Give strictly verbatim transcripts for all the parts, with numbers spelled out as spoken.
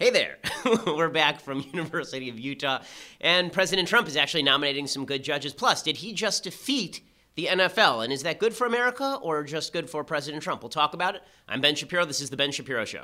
Hey there. We're back from University of Utah, and President Trump is actually nominating some good judges. Plus, did he just defeat the N F L? And is that good for America or just good for President Trump? We'll talk about it. I'm Ben Shapiro. This is The Ben Shapiro Show.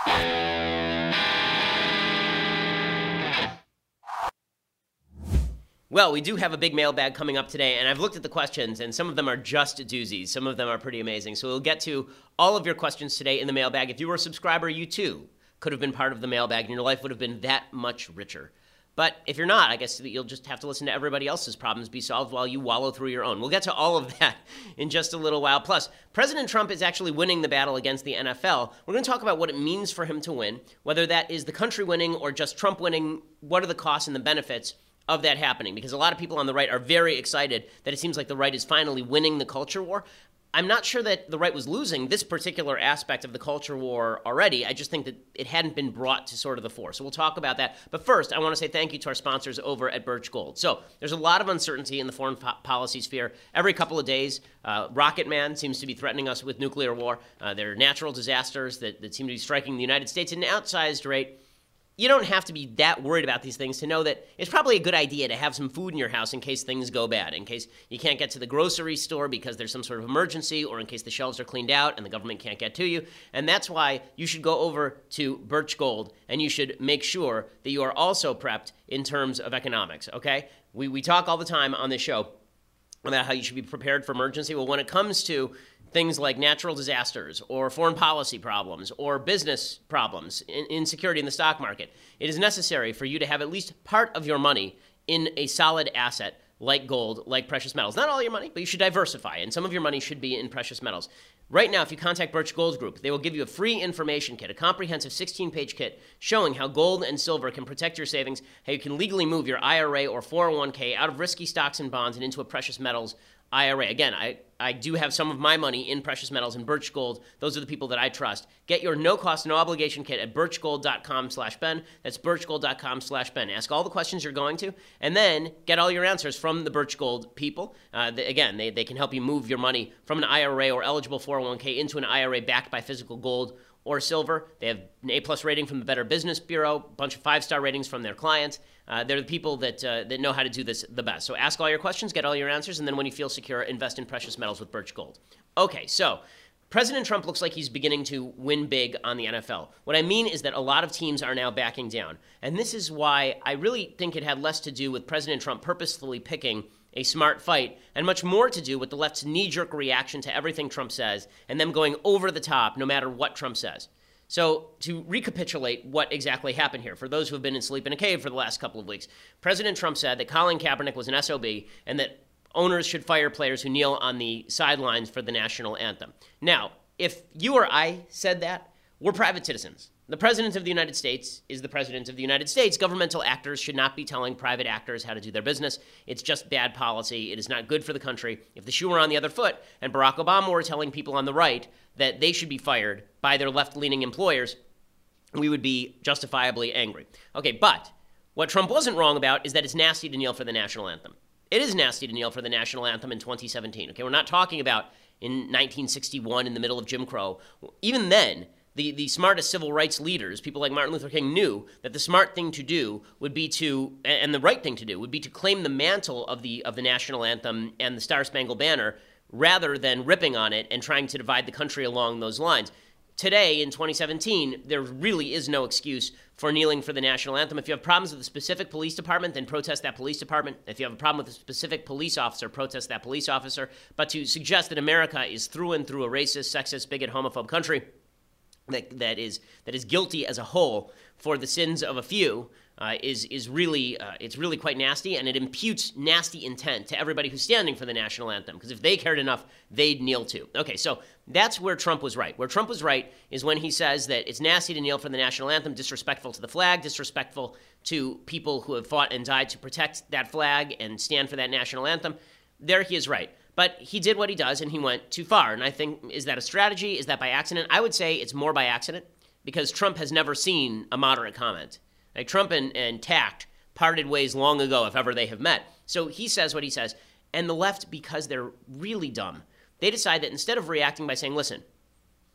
Well, we do have a big mailbag coming up today, and I've looked at the questions, and some of them are just doozies. Some of them are pretty amazing. So we'll get to all of your questions today in the mailbag. If you were a subscriber, you too could have been part of the mailbag, and your life would have been that much richer. But if you're not, I guess you'll just have to listen to everybody else's problems be solved while you wallow through your own. We'll get to all of that in just a little while. Plus, President Trump is actually winning the battle against the N F L. We're going to talk about what it means for him to win, whether that is the country winning or just Trump winning. What are the costs and the benefits of that happening? Because a lot of people on the right are very excited that it seems like the right is finally winning the culture war. I'm not sure that the right was losing this particular aspect of the culture war already. I just think that it hadn't been brought to sort of the fore. So we'll talk about that. But first, I want to say thank you to our sponsors over at Birch Gold. So there's a lot of uncertainty in the foreign po- policy sphere. Every couple of days, uh, Rocket Man seems to be threatening us with nuclear war. Uh, there are natural disasters that, that seem to be striking the United States at an outsized rate. You don't have to be that worried about these things to know that it's probably a good idea to have some food in your house in case things go bad, in case you can't get to the grocery store because there's some sort of emergency, or in case the shelves are cleaned out and the government can't get to you. And that's why you should go over to Birch Gold, and you should make sure that you are also prepped in terms of economics, okay? We, we talk all the time on this show about how you should be prepared for emergency. Well, when it comes to things like natural disasters or foreign policy problems or business problems, in, insecurity in the stock market, it is necessary for you to have at least part of your money in a solid asset like gold, like precious metals. Not all your money, but you should diversify, and some of your money should be in precious metals. Right now, if you contact Birch Gold Group, they will give you a free information kit, a comprehensive sixteen-page kit showing how gold and silver can protect your savings, how you can legally move your I R A or four oh one k out of risky stocks and bonds and into a precious metals I R A. Again, I, I do have some of my money in precious metals and Birch Gold. Those are the people that I trust. Get your no-cost, no-obligation kit at birchgold.com slash Ben. That's birchgold.com slash Ben. Ask all the questions you're going to, and then get all your answers from the Birch Gold people. Uh, they, again, they, they can help you move your money from an I R A or eligible four oh one k into an I R A backed by physical gold or silver. They have an A-plus rating from the Better Business Bureau, a bunch of five-star ratings from their clients. Uh, they're the people that uh, that know how to do this the best. So ask all your questions, get all your answers, and then when you feel secure, invest in precious metals with Birch Gold. Okay, so President Trump looks like he's beginning to win big on the N F L. What I mean is that a lot of teams are now backing down. And this is why I really think it had less to do with President Trump purposefully picking a smart fight, and much more to do with the left's knee-jerk reaction to everything Trump says, and them going over the top no matter what Trump says. So to recapitulate what exactly happened here, for those who have been asleep in a cave for the last couple of weeks, President Trump said that Colin Kaepernick was an S O B and that owners should fire players who kneel on the sidelines for the national anthem. Now, if you or I said that, we're private citizens. The President of the United States is the President of the United States. Governmental actors should not be telling private actors how to do their business. It's just bad policy. It is not good for the country. If the shoe were on the other foot and Barack Obama were telling people on the right that they should be fired by their left-leaning employers, we would be justifiably angry. Okay, but what Trump wasn't wrong about is that it's nasty to kneel for the national anthem. It is nasty to kneel for the national anthem in twenty seventeen. Okay, we're not talking about in nineteen sixty-one in the middle of Jim Crow. Even then, The, the smartest civil rights leaders, people like Martin Luther King, knew that the smart thing to do would be to, and the right thing to do, would be to claim the mantle of the of the national anthem and the Star-Spangled Banner rather than ripping on it and trying to divide the country along those lines. Today, in twenty seventeen, there really is no excuse for kneeling for the national anthem. If you have problems with a specific police department, then protest that police department. If you have a problem with a specific police officer, protest that police officer. But to suggest that America is through and through a racist, sexist, bigot, homophobe country that that is that is guilty as a whole for the sins of a few uh, is is really uh, it's really quite nasty, and it imputes nasty intent to everybody who's standing for the national anthem, because if they cared enough, they'd kneel too. Okay, so that's where Trump was right. Where Trump was right is when he says that it's nasty to kneel for the national anthem, disrespectful to the flag, disrespectful to people who have fought and died to protect that flag and stand for that national anthem. There he is right. But he did what he does, and he went too far. And I think, is that a strategy? Is that by accident? I would say it's more by accident, because Trump has never seen a moderate comment. Like, Trump and, and Tact parted ways long ago, if ever they have met. So he says what he says. And the left, because they're really dumb, they decide that instead of reacting by saying, listen,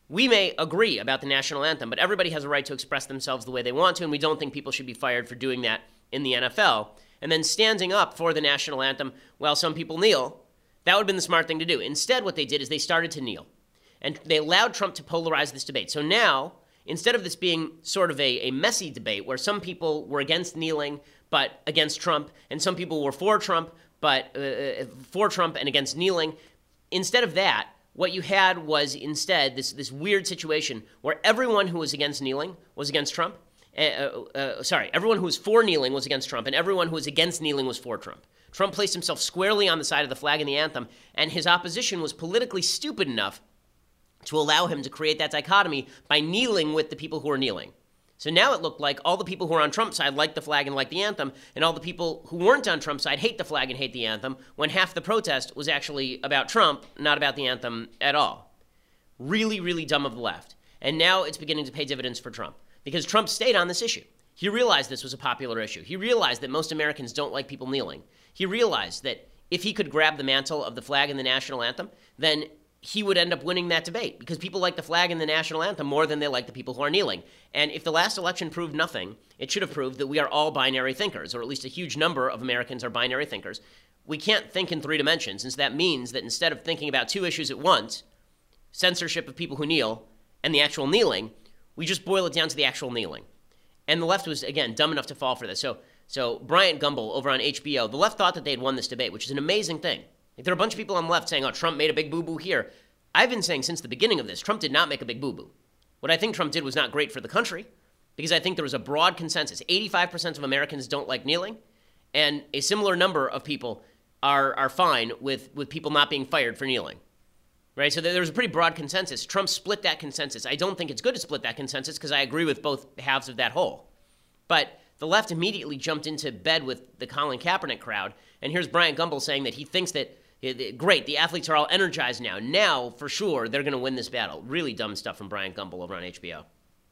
we may agree about the national anthem, but everybody has a right to express themselves the way they want to, and we don't think people should be fired for doing that in the N F L. And then standing up for the national anthem while some people kneel, that would have been the smart thing to do. Instead, what they did is they started to kneel. And they allowed Trump to polarize this debate. So now, instead of this being sort of a, a messy debate where some people were against kneeling but against Trump, and some people were for Trump but uh, for Trump and against kneeling, instead of that, what you had was instead this, this weird situation where everyone who was against kneeling was against Trump. Uh, uh, sorry, everyone who was for kneeling was against Trump, and everyone who was against kneeling was for Trump. Trump placed himself squarely on the side of the flag and the anthem, and his opposition was politically stupid enough to allow him to create that dichotomy by kneeling with the people who are kneeling. So now it looked like all the people who are on Trump's side like the flag and like the anthem, and all the people who weren't on Trump's side hate the flag and hate the anthem, when half the protest was actually about Trump, not about the anthem at all. Really, really dumb of the left. And now it's beginning to pay dividends for Trump, because Trump stayed on this issue. He realized this was a popular issue. He realized that most Americans don't like people kneeling. He realized that if he could grab the mantle of the flag and the national anthem, then he would end up winning that debate, because people like the flag and the national anthem more than they like the people who are kneeling. And if the last election proved nothing, it should have proved that we are all binary thinkers, or at least a huge number of Americans are binary thinkers. We can't think in three dimensions, and so that means that instead of thinking about two issues at once, censorship of people who kneel and the actual kneeling, we just boil it down to the actual kneeling. And the left was, again, dumb enough to fall for this. So, so Bryant Gumbel over on H B O, the left thought that they had won this debate, which is an amazing thing. Like, there are a bunch of people on the left saying, oh, Trump made a big boo-boo here. I've been saying since the beginning of this, Trump did not make a big boo-boo. What I think Trump did was not great for the country, because I think there was a broad consensus. eighty-five percent of Americans don't like kneeling, and a similar number of people are are fine with, with people not being fired for kneeling. Right? So there was a pretty broad consensus. Trump split that consensus. I don't think it's good to split that consensus, because I agree with both halves of that whole. But the left immediately jumped into bed with the Colin Kaepernick crowd, and here's Bryant Gumbel saying that he thinks that, great, the athletes are all energized now. Now, for sure, they're going to win this battle. Really dumb stuff from Bryant Gumbel over on H B O.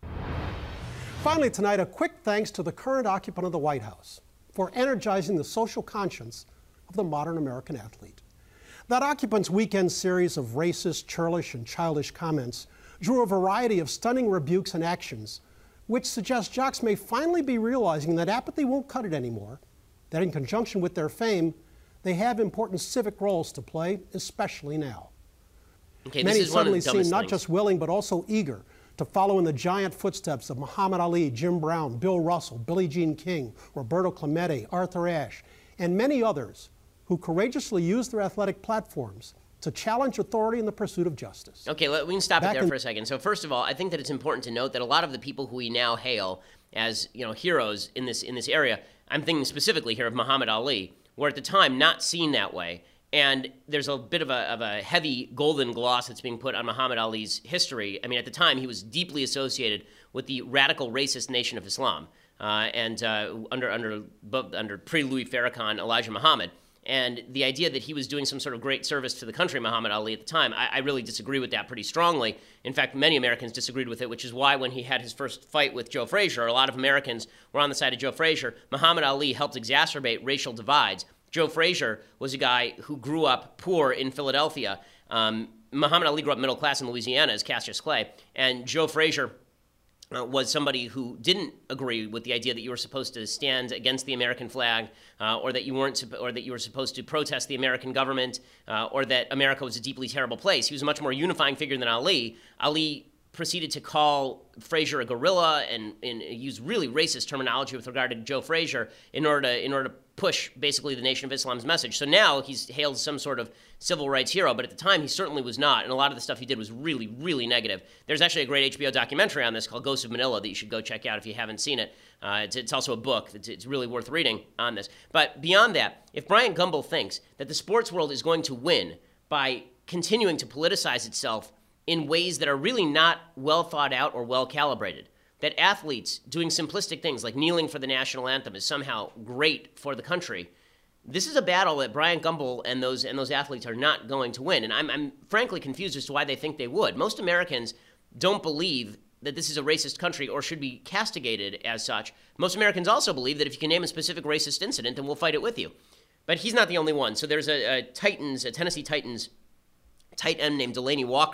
Finally tonight, a quick thanks to the current occupant of the White House for energizing the social conscience of the modern American athlete. That occupant's weekend series of racist, churlish, and childish comments drew a variety of stunning rebukes and actions, which suggests jocks may finally be realizing that apathy won't cut it anymore, that in conjunction with their fame, they have important civic roles to play, especially now. Okay, Many this is one of suddenly the seem not things. just willing, but also eager to follow in the giant footsteps of Muhammad Ali, Jim Brown, Bill Russell, Billie Jean King, Roberto Clemente, Arthur Ashe, and many others who courageously use their athletic platforms to challenge authority in the pursuit of justice. Okay, let, we can stop Back it there in- for a second. So first of all, I think that it's important to note that a lot of the people who we now hail as, you know, heroes in this in this area, I'm thinking specifically here of Muhammad Ali, were at the time not seen that way. And there's a bit of a, of a heavy golden gloss that's being put on Muhammad Ali's history. I mean, at the time, he was deeply associated with the radical racist Nation of Islam, uh, and uh, under under under pre-Louis Farrakhan, Elijah Muhammad. And the idea that he was doing some sort of great service to the country, Muhammad Ali, at the time, I, I really disagree with that pretty strongly. In fact, many Americans disagreed with it, which is why when he had his first fight with Joe Frazier, a lot of Americans were on the side of Joe Frazier. Muhammad Ali helped exacerbate racial divides. Joe Frazier was a guy who grew up poor in Philadelphia. Um, Muhammad Ali grew up middle class in Louisiana as Cassius Clay, and Joe Frazier Uh, was somebody who didn't agree with the idea that you were supposed to stand against the American flag, uh, or that you weren't, or that you were supposed to protest the American government, uh, or that America was a deeply terrible place. He was a much more unifying figure than Ali. Ali proceeded to call Frazier a gorilla and, and use really racist terminology with regard to Joe Frazier in order to in order to push basically the Nation of Islam's message. So now he's hailed as some sort of civil rights hero, but at the time he certainly was not, and a lot of the stuff he did was really, really negative. There's actually a great H B O documentary on this called Ghosts of Manila that you should go check out if you haven't seen it. Uh, it's, it's also a book. It's, it's really worth reading on this. But beyond that, if Bryant Gumbel thinks that the sports world is going to win by continuing to politicize itself in ways that are really not well thought out or well calibrated, that athletes doing simplistic things like kneeling for the national anthem is somehow great for the country, this is a battle that Bryant Gumbel and those and those athletes are not going to win. And I'm, I'm frankly confused as to why they think they would. Most Americans don't believe that this is a racist country or should be castigated as such. Most Americans also believe that if you can name a specific racist incident, then we'll fight it with you. But he's not the only one. So there's a, a Titans, a Tennessee Titans tight end named Delaney Walker,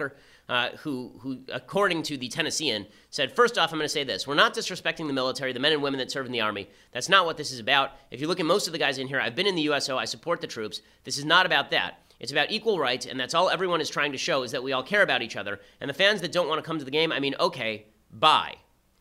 uh, who, who, according to the Tennessean, said, first off, I'm going to say this. We're not disrespecting the military, the men and women that serve in the Army. That's not what this is about. If you look at most of the guys in here, I've been in the U S O. I support the troops. This is not about that. It's about equal rights, and that's all everyone is trying to show is that we all care about each other. And the fans that don't want to come to the game, I mean, okay, bye.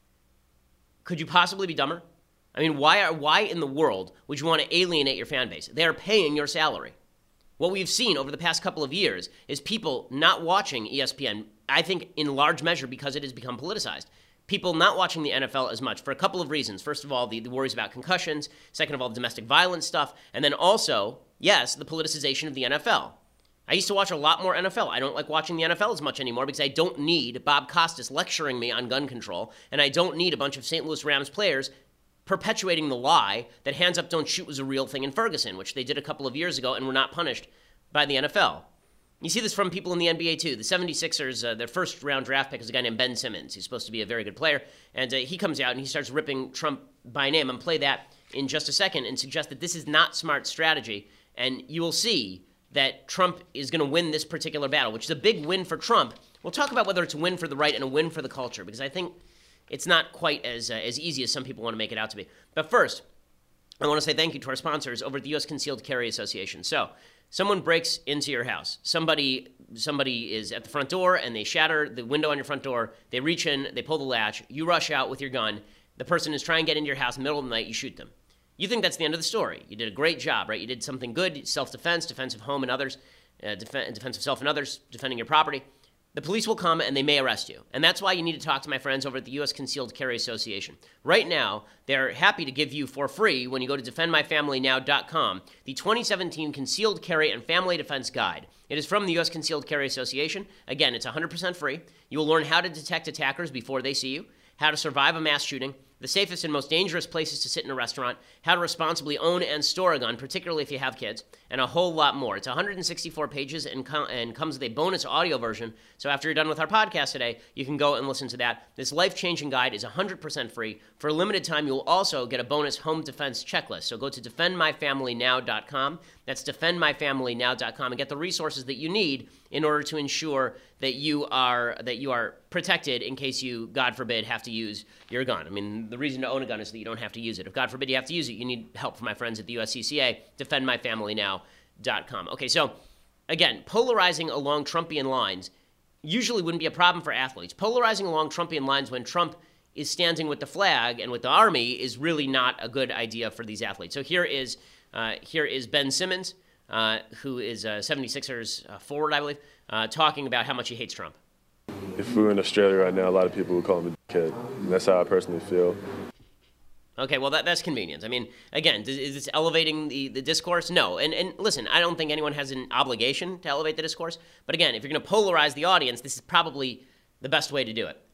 Could you possibly be dumber? I mean, why are, why in the world would you want to alienate your fan base? They are paying your salary. What we've seen over the past couple of years is people not watching E S P N, I think in large measure because it has become politicized. People not watching the N F L as much for a couple of reasons. First of all, the, the worries about concussions. Second of all, the domestic violence stuff. And then also, yes, the politicization of the N F L. I used to watch a lot more N F L. I don't like watching the N F L as much anymore because I don't need Bob Costas lecturing me on gun control, and I don't need a bunch of Saint Louis Rams players perpetuating the lie that hands up, don't shoot was a real thing in Ferguson, which they did a couple of years ago and were not punished by the N F L. You see this from people in the N B A too. The seventy-sixers, uh, their first round draft pick is a guy named Ben Simmons. He's supposed to be a very good player. And uh, he comes out and he starts ripping Trump by name. I'm going to play that in just a second and suggest that this is not smart strategy. And you will see that Trump is going to win this particular battle, which is a big win for Trump. We'll talk about whether it's a win for the right and a win for the culture, because I think it's not quite as uh, as easy as some people want to make it out to be. But first, I want to say thank you to our sponsors over at the U S Concealed Carry Association. So, someone breaks into your house. Somebody somebody is at the front door and they shatter the window on your front door. They reach in, they pull the latch. You rush out with your gun. The person is trying to get into your house in the middle of the night. You shoot them. You think that's the end of the story. You did a great job, right? You did something good, self-defense, defense of home and others, uh, def- defense of self and others, defending your property. The police will come and they may arrest you. And that's why you need to talk to my friends over at the U S Concealed Carry Association. Right now, they're happy to give you for free, when you go to defend my family now dot com, the twenty seventeen Concealed Carry and Family Defense Guide. It is from the U S Concealed Carry Association. Again, it's one hundred percent free. You will learn how to detect attackers before they see you, how to survive a mass shooting, the safest and most dangerous places to sit in a restaurant, how to responsibly own and store a gun, particularly if you have kids, and a whole lot more. It's one hundred sixty-four pages and, com- and comes with a bonus audio version. So after you're done with our podcast today, you can go and listen to that. This life-changing guide is one hundred percent free. For a limited time, you will also get a bonus home defense checklist. So go to defend my family now dot com. That's defend my family now dot com and get the resources that you need in order to ensure that you are that you are protected in case you, God forbid, have to use your gun. I mean, the reason to own a gun is that you don't have to use it. If God forbid you have to use it, you need help from my friends at the U S C C A, defend my family now dot com. Okay, so again, polarizing along Trumpian lines usually wouldn't be a problem for athletes. Polarizing along Trumpian lines when Trump is standing with the flag and with the army is really not a good idea for these athletes. So here is uh, here is Ben Simmons, uh, who is a seventy-sixers uh, forward, I believe, uh, talking about how much he hates Trump. If we were in Australia right now, a lot of people would call him a kid. And that's how I personally feel. Okay, well, that, that's convenience. I mean, again, is this elevating the, the discourse? No. And, and listen, I don't think anyone has an obligation to elevate the discourse. But again, if you're going to polarize the audience, this is probably the best way to do it.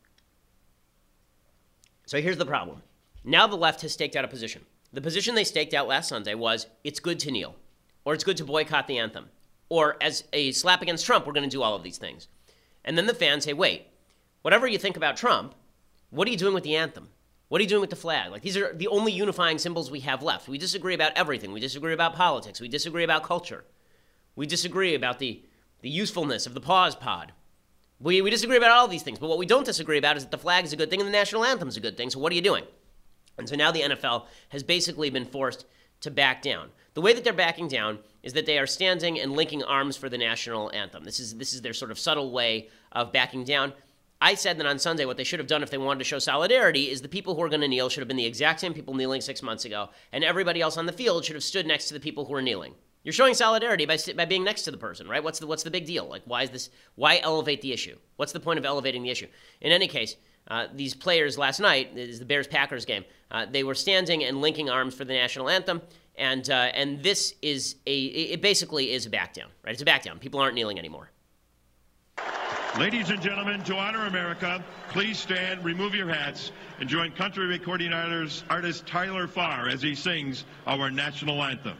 So here's the problem. Now the left has staked out a position. The position they staked out last Sunday was, it's good to kneel, or it's good to boycott the anthem, or as a slap against Trump, we're going to do all of these things. And then the fans say, wait, whatever you think about Trump, what are you doing with the anthem? What are you doing with the flag? Like, these are the only unifying symbols we have left. We disagree about everything. We disagree about politics. We disagree about culture. We disagree about the, the usefulness of the pause pod. We, we disagree about all these things. But what we don't disagree about is that the flag is a good thing and the national anthem is a good thing. So what are you doing? And so now the N F L has basically been forced to back down. The way that they're backing down is that they are standing and linking arms for the national anthem. This is this is their sort of subtle way of backing down. I said that on Sunday what they should have done if they wanted to show solidarity is the people who are going to kneel should have been the exact same people kneeling six months ago, and everybody else on the field should have stood next to the people who are kneeling. You're showing solidarity by by being next to the person, right? What's the what's the big deal? Like, why is this? Why elevate the issue? What's the point of elevating the issue? In any case, uh, these players last night, this is the Bears-Packers game, uh, they were standing and linking arms for the national anthem, and uh, and this is a it basically is a back down, right? It's a back down. People aren't kneeling anymore. Ladies and gentlemen, to honor America, please stand, remove your hats, and join country recording artist, artist Tyler Farr as he sings our national anthem.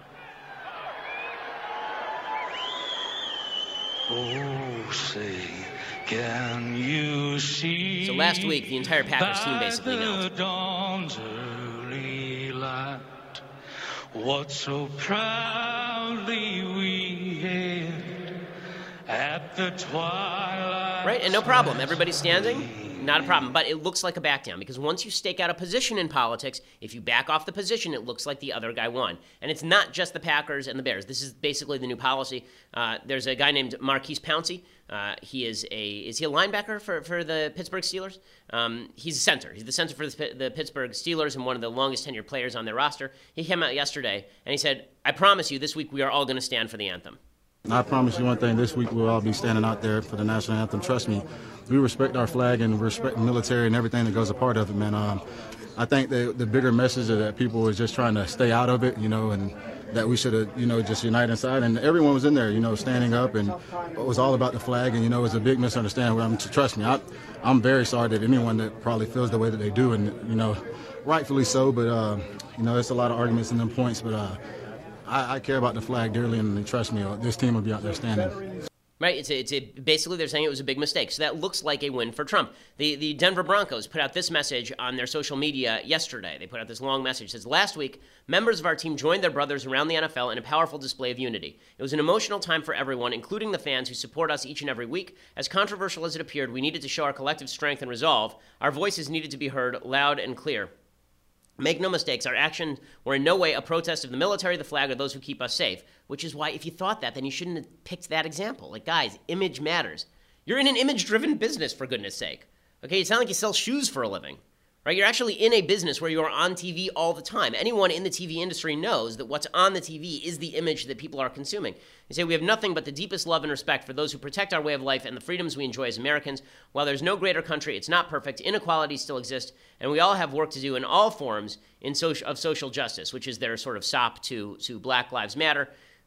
Oh, say, can you see? So last week, the entire Packers team basically knelt. Dawn's early light, what so proudly we hailed at the twilight. Right, and no problem. Everybody's standing, not a problem. But it looks like a back down because once you stake out a position in politics, if you back off the position, it looks like the other guy won. And it's not just the Packers and the Bears. This is basically the new policy. Uh, there's a guy named Marquise Pouncey. Uh, he is a is he a linebacker for, for the Pittsburgh Steelers? Um, he's a center. He's the center for the, the Pittsburgh Steelers and one of the longest tenured players on their roster. He came out yesterday and he said, "I promise you, this week we are all going to stand for the anthem." I promise you one thing, this week we'll all be standing out there for the national anthem. Trust me, we respect our flag and we respect the military and everything that goes a part of it, man. Um, I think the, the bigger message is that people are just trying to stay out of it, you know, and that we should have, you know, just unite inside. And everyone was in there, you know, standing up, and it was all about the flag. And, you know, it was a big misunderstanding. I mean, trust me, I, I'm very sorry that anyone that probably feels the way that they do, and, you know, rightfully so. But, uh, you know, there's a lot of arguments in them points, but uh, I, I care about the flag dearly, and trust me, this team will be out there standing. Right, it's a, it's a, basically they're saying it was a big mistake. So that looks like a win for Trump. The the Denver Broncos put out this message on their social media yesterday. They put out this long message. It says, "Last week, members of our team joined their brothers around the N F L in a powerful display of unity. It was an emotional time for everyone, including the fans who support us each and every week. As controversial as it appeared, we needed to show our collective strength and resolve. Our voices needed to be heard loud and clear. Make no mistakes, our actions were in no way a protest of the military, the flag, or those who keep us safe." Which is why, if you thought that, then you shouldn't have picked that example. Like, guys, image matters. You're in an image-driven business, for goodness sake. Okay, it's not like you sell shoes for a living. Right? You're actually in a business where you're on T V all the time. Anyone in the T V industry knows that what's on the T V is the image that people are consuming. They say, "We have nothing but the deepest love and respect for those who protect our way of life and the freedoms we enjoy as Americans. While there's no greater country, it's not perfect. Inequalities still exist, and we all have work to do in all forms in social, of social justice," which is their sort of sop to, to Black Lives Matter.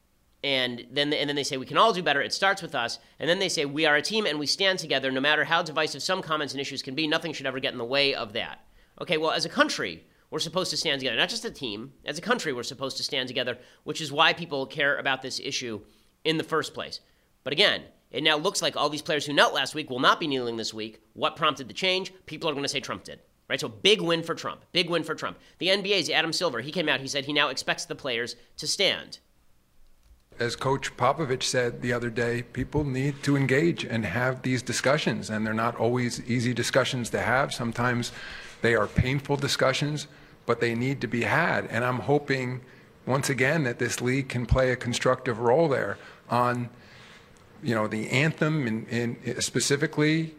And then, and then they say, "We can all do better. It starts with us." And then they say, "We are a team and we stand together. No matter how divisive some comments and issues can be, nothing should ever get in the way of that." Okay, well, as a country, we're supposed to stand together. Not just a team. As a country, we're supposed to stand together, which is why people care about this issue in the first place. But again, it now looks like all these players who knelt last week will not be kneeling this week. What prompted the change? People are going to say Trump did. Right? So big win for Trump. Big win for Trump. The N B A's Adam Silver, he came out, he said he now expects the players to stand. As Coach Popovich said the other day, people need to engage and have these discussions, and they're not always easy discussions to have. Sometimes they are painful discussions, but they need to be had. And I'm hoping, once again, that this league can play a constructive role there on, you know, the anthem. And, and specifically,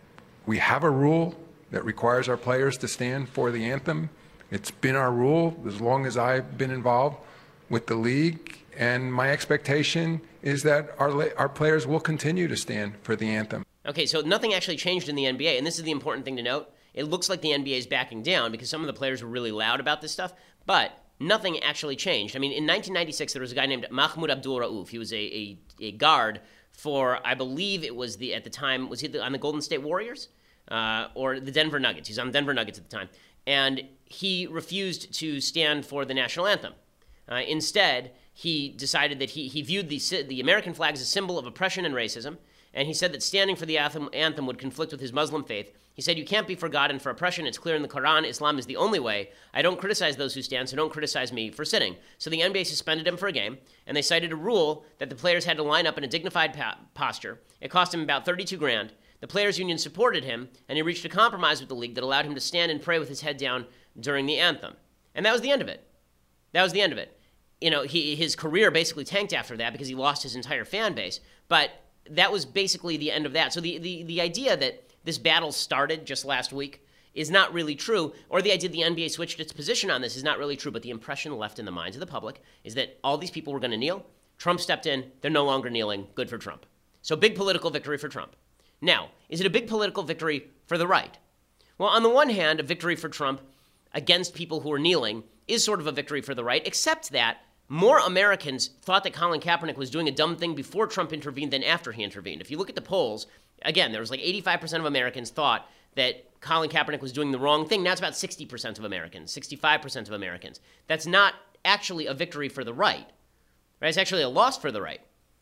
we have a rule that requires our players to stand for the anthem. It's been our rule as long as I've been involved with the league. And my expectation is that our our players will continue to stand for the anthem. Okay, so nothing actually changed in the N B A, and this is the important thing to note. It looks like the N B A is backing down because some of the players were really loud about this stuff, but nothing actually changed. I mean, in nineteen ninety-six, there was a guy named Mahmoud Abdul Rauf. He was a, a, a guard for, I believe it was the, at the time, was he the, on the Golden State Warriors? Uh, or the Denver Nuggets. He was on the Denver Nuggets at the time. And he refused to stand for the national anthem. Uh, instead, he decided that he, he viewed the, the American flag as a symbol of oppression and racism, and he said that standing for the anthem, anthem would conflict with his Muslim faith. He said, "You can't be for God and for oppression. It's clear in the Quran. Islam is the only way. I don't criticize those who stand, so don't criticize me for sitting." So the N B A suspended him for a game, and they cited a rule that the players had to line up in a dignified pa- posture. It cost him about thirty-two grand. The players' union supported him, and he reached a compromise with the league that allowed him to stand and pray with his head down during the anthem. And that was the end of it. That was the end of it. You know, he, his career basically tanked after that because he lost his entire fan base. But that was basically the end of that. So the, the, the idea that this battle started just last week is not really true, or the idea the N B A switched its position on this is not really true, but the impression left in the minds of the public is that all these people were going to kneel. Trump stepped in. They're no longer kneeling. Good for Trump. So big political victory for Trump. Now, is it a big political victory for the right? Well, on the one hand, a victory for Trump against people who are kneeling is sort of a victory for the right, except that more Americans thought that Colin Kaepernick was doing a dumb thing before Trump intervened than after he intervened. If you look at the polls, again, there was like eighty-five percent of Americans thought that Colin Kaepernick was doing the wrong thing. Now it's about sixty percent of Americans, sixty-five percent of Americans. That's not actually a victory for the right. Right? It's actually a loss for the right.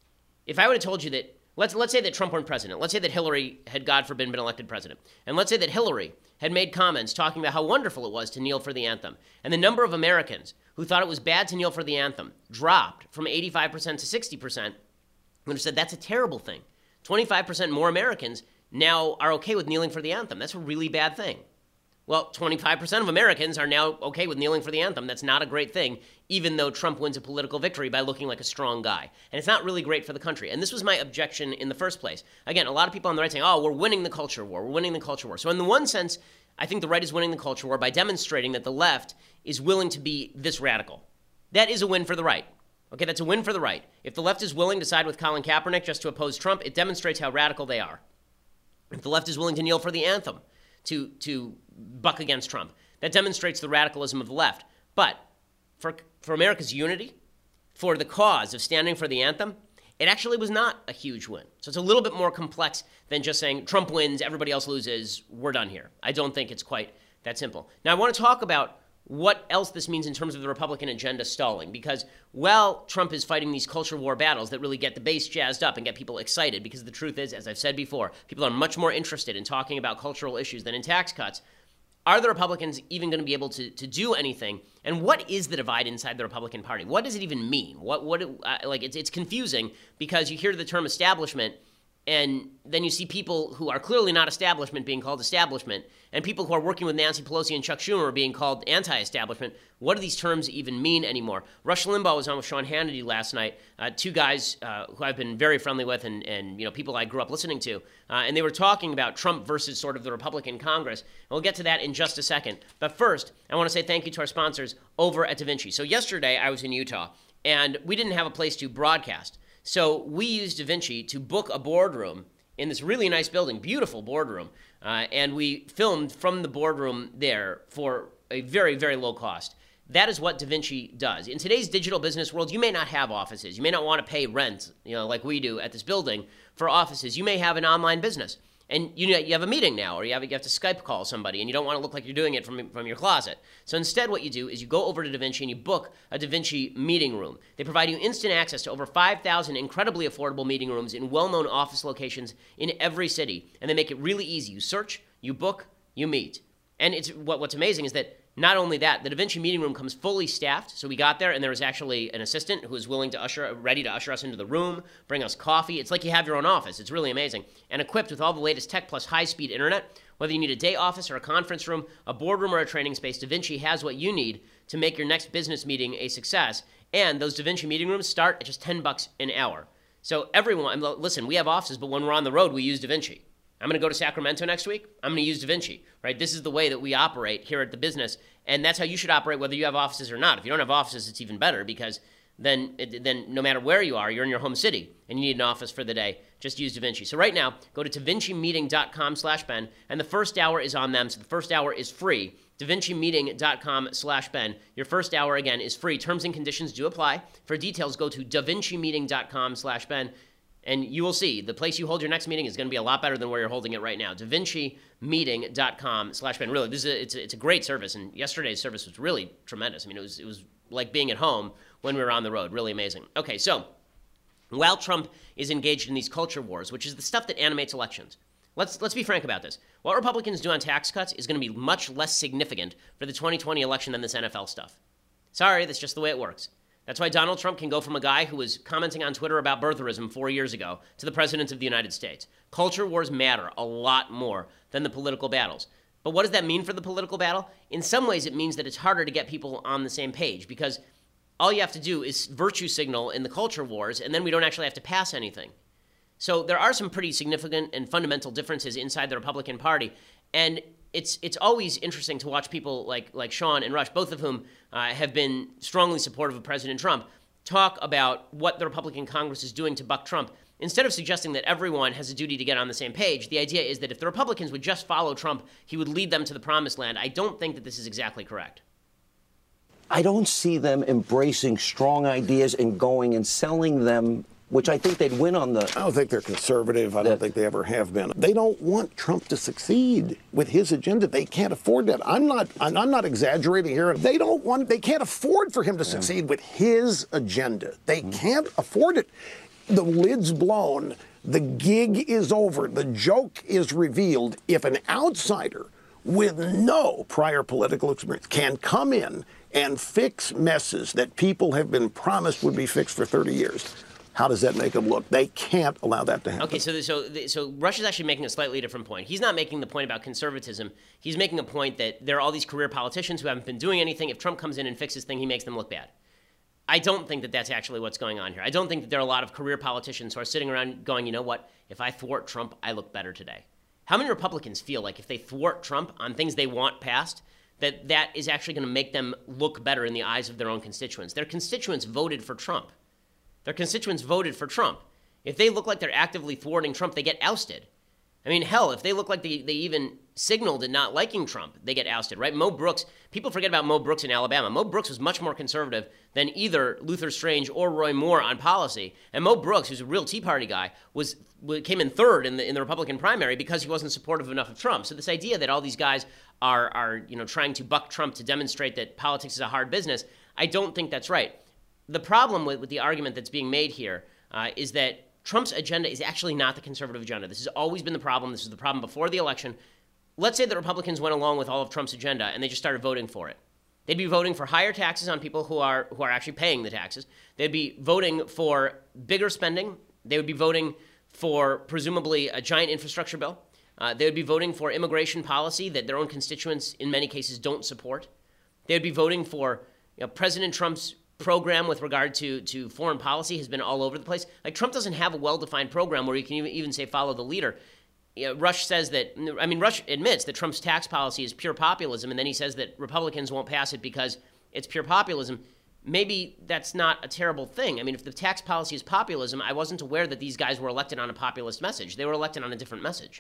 If I would have told you that, let's let's say that Trump weren't president. Let's say that Hillary had, God forbid, been elected president. And let's say that Hillary had made comments talking about how wonderful it was to kneel for the anthem. And the number of Americans who thought it was bad to kneel for the anthem dropped from eighty-five percent to sixty percent. I would have said, that's a terrible thing. twenty-five percent more Americans now are okay with kneeling for the anthem. That's a really bad thing. Well, twenty-five percent of Americans are now okay with kneeling for the anthem. That's not a great thing, even though Trump wins a political victory by looking like a strong guy. And it's not really great for the country. And this was my objection in the first place. Again, a lot of people on the right saying, oh, we're winning the culture war. We're winning the culture war. So in the one sense, I think the right is winning the culture war by demonstrating that the left is willing to be this radical. That is a win for the right. Okay, that's a win for the right. If the left is willing to side with Colin Kaepernick just to oppose Trump, it demonstrates how radical they are. If the left is willing to kneel for the anthem to, to buck against Trump, that demonstrates the radicalism of the left. But for, for America's unity, for the cause of standing for the anthem, it actually was not a huge win. So it's a little bit more complex than just saying Trump wins, everybody else loses, we're done here. I don't think it's quite that simple. Now, I want to talk about what else this means in terms of the Republican agenda stalling, because while Trump is fighting these culture war battles that really get the base jazzed up and get people excited, because the truth is, as I've said before, people are much more interested in talking about cultural issues than in tax cuts. Are the Republicans even going to be able to, to do anything? And what is the divide inside the Republican Party? What does it even mean? What what uh, like it's it's confusing because you hear the term establishment, and then you see people who are clearly not establishment being called establishment, and people who are working with Nancy Pelosi and Chuck Schumer are being called anti-establishment. What do these terms even mean anymore? Rush Limbaugh was on with Sean Hannity last night, uh, two guys uh, who I've been very friendly with and, and you know people I grew up listening to, uh, and they were talking about Trump versus sort of the Republican Congress. And we'll get to that in just a second. But first, I want to say thank you to our sponsors over at DaVinci. So yesterday I was in Utah, and we didn't have a place to broadcast. So we used DaVinci to book a boardroom in this really nice building, beautiful boardroom, uh, and we filmed from the boardroom there for a very, very low cost. That is what DaVinci does. In today's digital business world, you may not have offices. You may not want to pay rent, you know, like we do at this building for offices. You may have an online business. And you know, you have a meeting now, or you have, you have to Skype call somebody, and you don't want to look like you're doing it from, from your closet. So instead what you do is you go over to DaVinci and you book a DaVinci meeting room. They provide you instant access to over five thousand incredibly affordable meeting rooms in well-known office locations in every city. And they make it really easy. You search, you book, you meet. And it's what, what's amazing is that not only that, the DaVinci meeting room comes fully staffed. So we got there, and there was actually an assistant who was willing to usher, ready to usher us into the room, bring us coffee. It's like you have your own office. It's really amazing. And equipped with all the latest tech plus high-speed internet. Whether you need a day office or a conference room, a boardroom or a training space, DaVinci has what you need to make your next business meeting a success. And those DaVinci meeting rooms start at just ten bucks an hour. So everyone, listen, we have offices, but when we're on the road, we use DaVinci. I'm going to go to Sacramento next week. I'm going to use DaVinci, right? This is the way that we operate here at the business, and that's how you should operate whether you have offices or not. If you don't have offices, it's even better because then, then no matter where you are, you're in your home city and you need an office for the day. Just use DaVinci. So right now, go to DaVinciMeeting.com slash Ben, and the first hour is on them, so the first hour is free. DaVinciMeeting.com slash Ben. Your first hour, again, is free. Terms and conditions do apply. For details, go to DaVinciMeeting.com slash Ben. And you will see the place you hold your next meeting is going to be a lot better than where you're holding it right now. DaVinciMeeting.com slash Ben. Really, this is a, it's, a, it's a great service, and yesterday's service was really tremendous. I mean, it was it was like being at home when we were on the road. Really amazing. Okay, so while Trump is engaged in these culture wars, which is the stuff that animates elections, let's let's be frank about this. What Republicans do on tax cuts is going to be much less significant for the twenty twenty election than this N F L stuff. Sorry, that's just the way it works. That's why Donald Trump can go from a guy who was commenting on Twitter about birtherism four years ago to the president of the United States. Culture wars matter a lot more than the political battles. But what does that mean for the political battle? In some ways, it means that it's harder to get people on the same page because all you have to do is virtue signal in the culture wars, and then we don't actually have to pass anything. So there are some pretty significant and fundamental differences inside the Republican Party, and It's it's always interesting to watch people like like Sean and Rush, both of whom uh, have been strongly supportive of President Trump, talk about what the Republican Congress is doing to buck Trump. Instead of suggesting that everyone has a duty to get on the same page, the idea is that if the Republicans would just follow Trump, he would lead them to the promised land. I don't think that this is exactly correct. I don't see them embracing strong ideas and going and selling them, which I think they'd win on the... I don't think they're conservative. I don't think they ever have been. They don't want Trump to succeed with his agenda. They can't afford that. I'm not I'm not exaggerating here. They don't want, they can't afford for him to succeed yeah. with his agenda. They mm-hmm. can't afford it. The lid's blown. The gig is over. The joke is revealed. If an outsider with no prior political experience can come in and fix messes that people have been promised would be fixed for thirty years, how does that make them look? They can't allow that to happen. Okay, so so so Rush is actually making a slightly different point. He's not making the point about conservatism. He's making a point that there are all these career politicians who haven't been doing anything. If Trump comes in and fixes things, he makes them look bad. I don't think that that's actually what's going on here. I don't think that there are a lot of career politicians who are sitting around going, you know what, if I thwart Trump, I look better today. How many Republicans feel like if they thwart Trump on things they want passed, that that is actually going to make them look better in the eyes of their own constituents? Their constituents voted for Trump. Their constituents voted for Trump. If they look like they're actively thwarting Trump, they get ousted. I mean, hell, if they look like they, they even signaled in not liking Trump, they get ousted, right? Mo Brooks, people forget about Mo Brooks in Alabama. Mo Brooks was much more conservative than either Luther Strange or Roy Moore on policy. And Mo Brooks, who's a real Tea Party guy, was came in third in the in the Republican primary because he wasn't supportive enough of Trump. So this idea that all these guys are are you know trying to buck Trump to demonstrate that politics is a hard business, I don't think that's right. The problem with, with the argument that's being made here uh, is that Trump's agenda is actually not the conservative agenda. This has always been the problem. This was the problem before the election. Let's say that Republicans went along with all of Trump's agenda and they just started voting for it. They'd be voting for higher taxes on people who are who are actually paying the taxes. They'd be voting for bigger spending. They would be voting for presumably a giant infrastructure bill. Uh, they would be voting for immigration policy that their own constituents in many cases don't support. They would be voting for you know, President Trump's program with regard to, to foreign policy has been all over the place. Like, Trump doesn't have a well-defined program where you can even, even say follow the leader. You know, Rush says that, I mean, Rush admits that Trump's tax policy is pure populism, and then he says that Republicans won't pass it because it's pure populism. Maybe that's not a terrible thing. I mean, if the tax policy is populism, I wasn't aware that these guys were elected on a populist message. They were elected on a different message.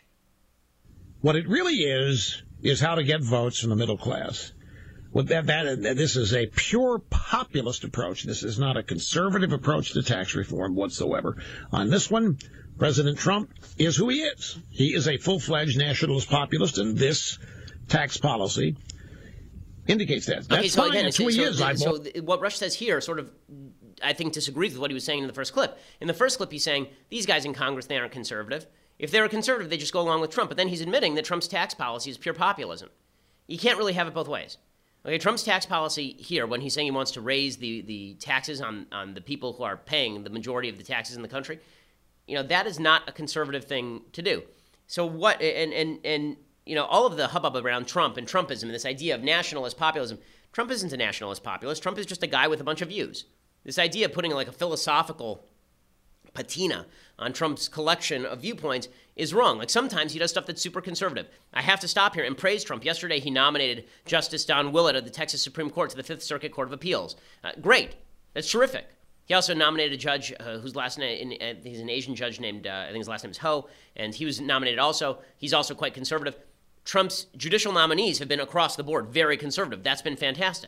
What it really is, is how to get votes from the middle class. With that, that, this is a pure populist approach. This is not a conservative approach to tax reform whatsoever. On this one, President Trump is who he is. He is a full-fledged nationalist populist, and this tax policy indicates that. That's okay, so fine. again, That's so, who he so, is. I so what Rush says here sort of, I think, disagrees with what he was saying in the first clip. In the first clip, he's saying, these guys in Congress, they aren't conservative. If they were conservative, they just go along with Trump. But then he's admitting that Trump's tax policy is pure populism. You can't really have it both ways. Okay, Trump's tax policy here, when he's saying he wants to raise the, the taxes on, on the people who are paying the majority of the taxes in the country, you know, that is not a conservative thing to do. So what, and, and, and you know, all of the hubbub around Trump and Trumpism and this idea of nationalist populism, Trump isn't a nationalist populist. Trump is just a guy with a bunch of views. This idea of putting like a philosophical patina on Trump's collection of viewpoints is wrong. Like, sometimes he does stuff that's super conservative. I have to stop here and praise Trump. Yesterday, he nominated Justice Don Willett of the Texas Supreme Court to the Fifth Circuit Court of Appeals. Uh, great. That's terrific. He also nominated a judge uh, whose last name, uh, he's an Asian judge named, uh, I think his last name is Ho, and he was nominated also. He's also quite conservative. Trump's judicial nominees have been across the board very conservative. That's been fantastic.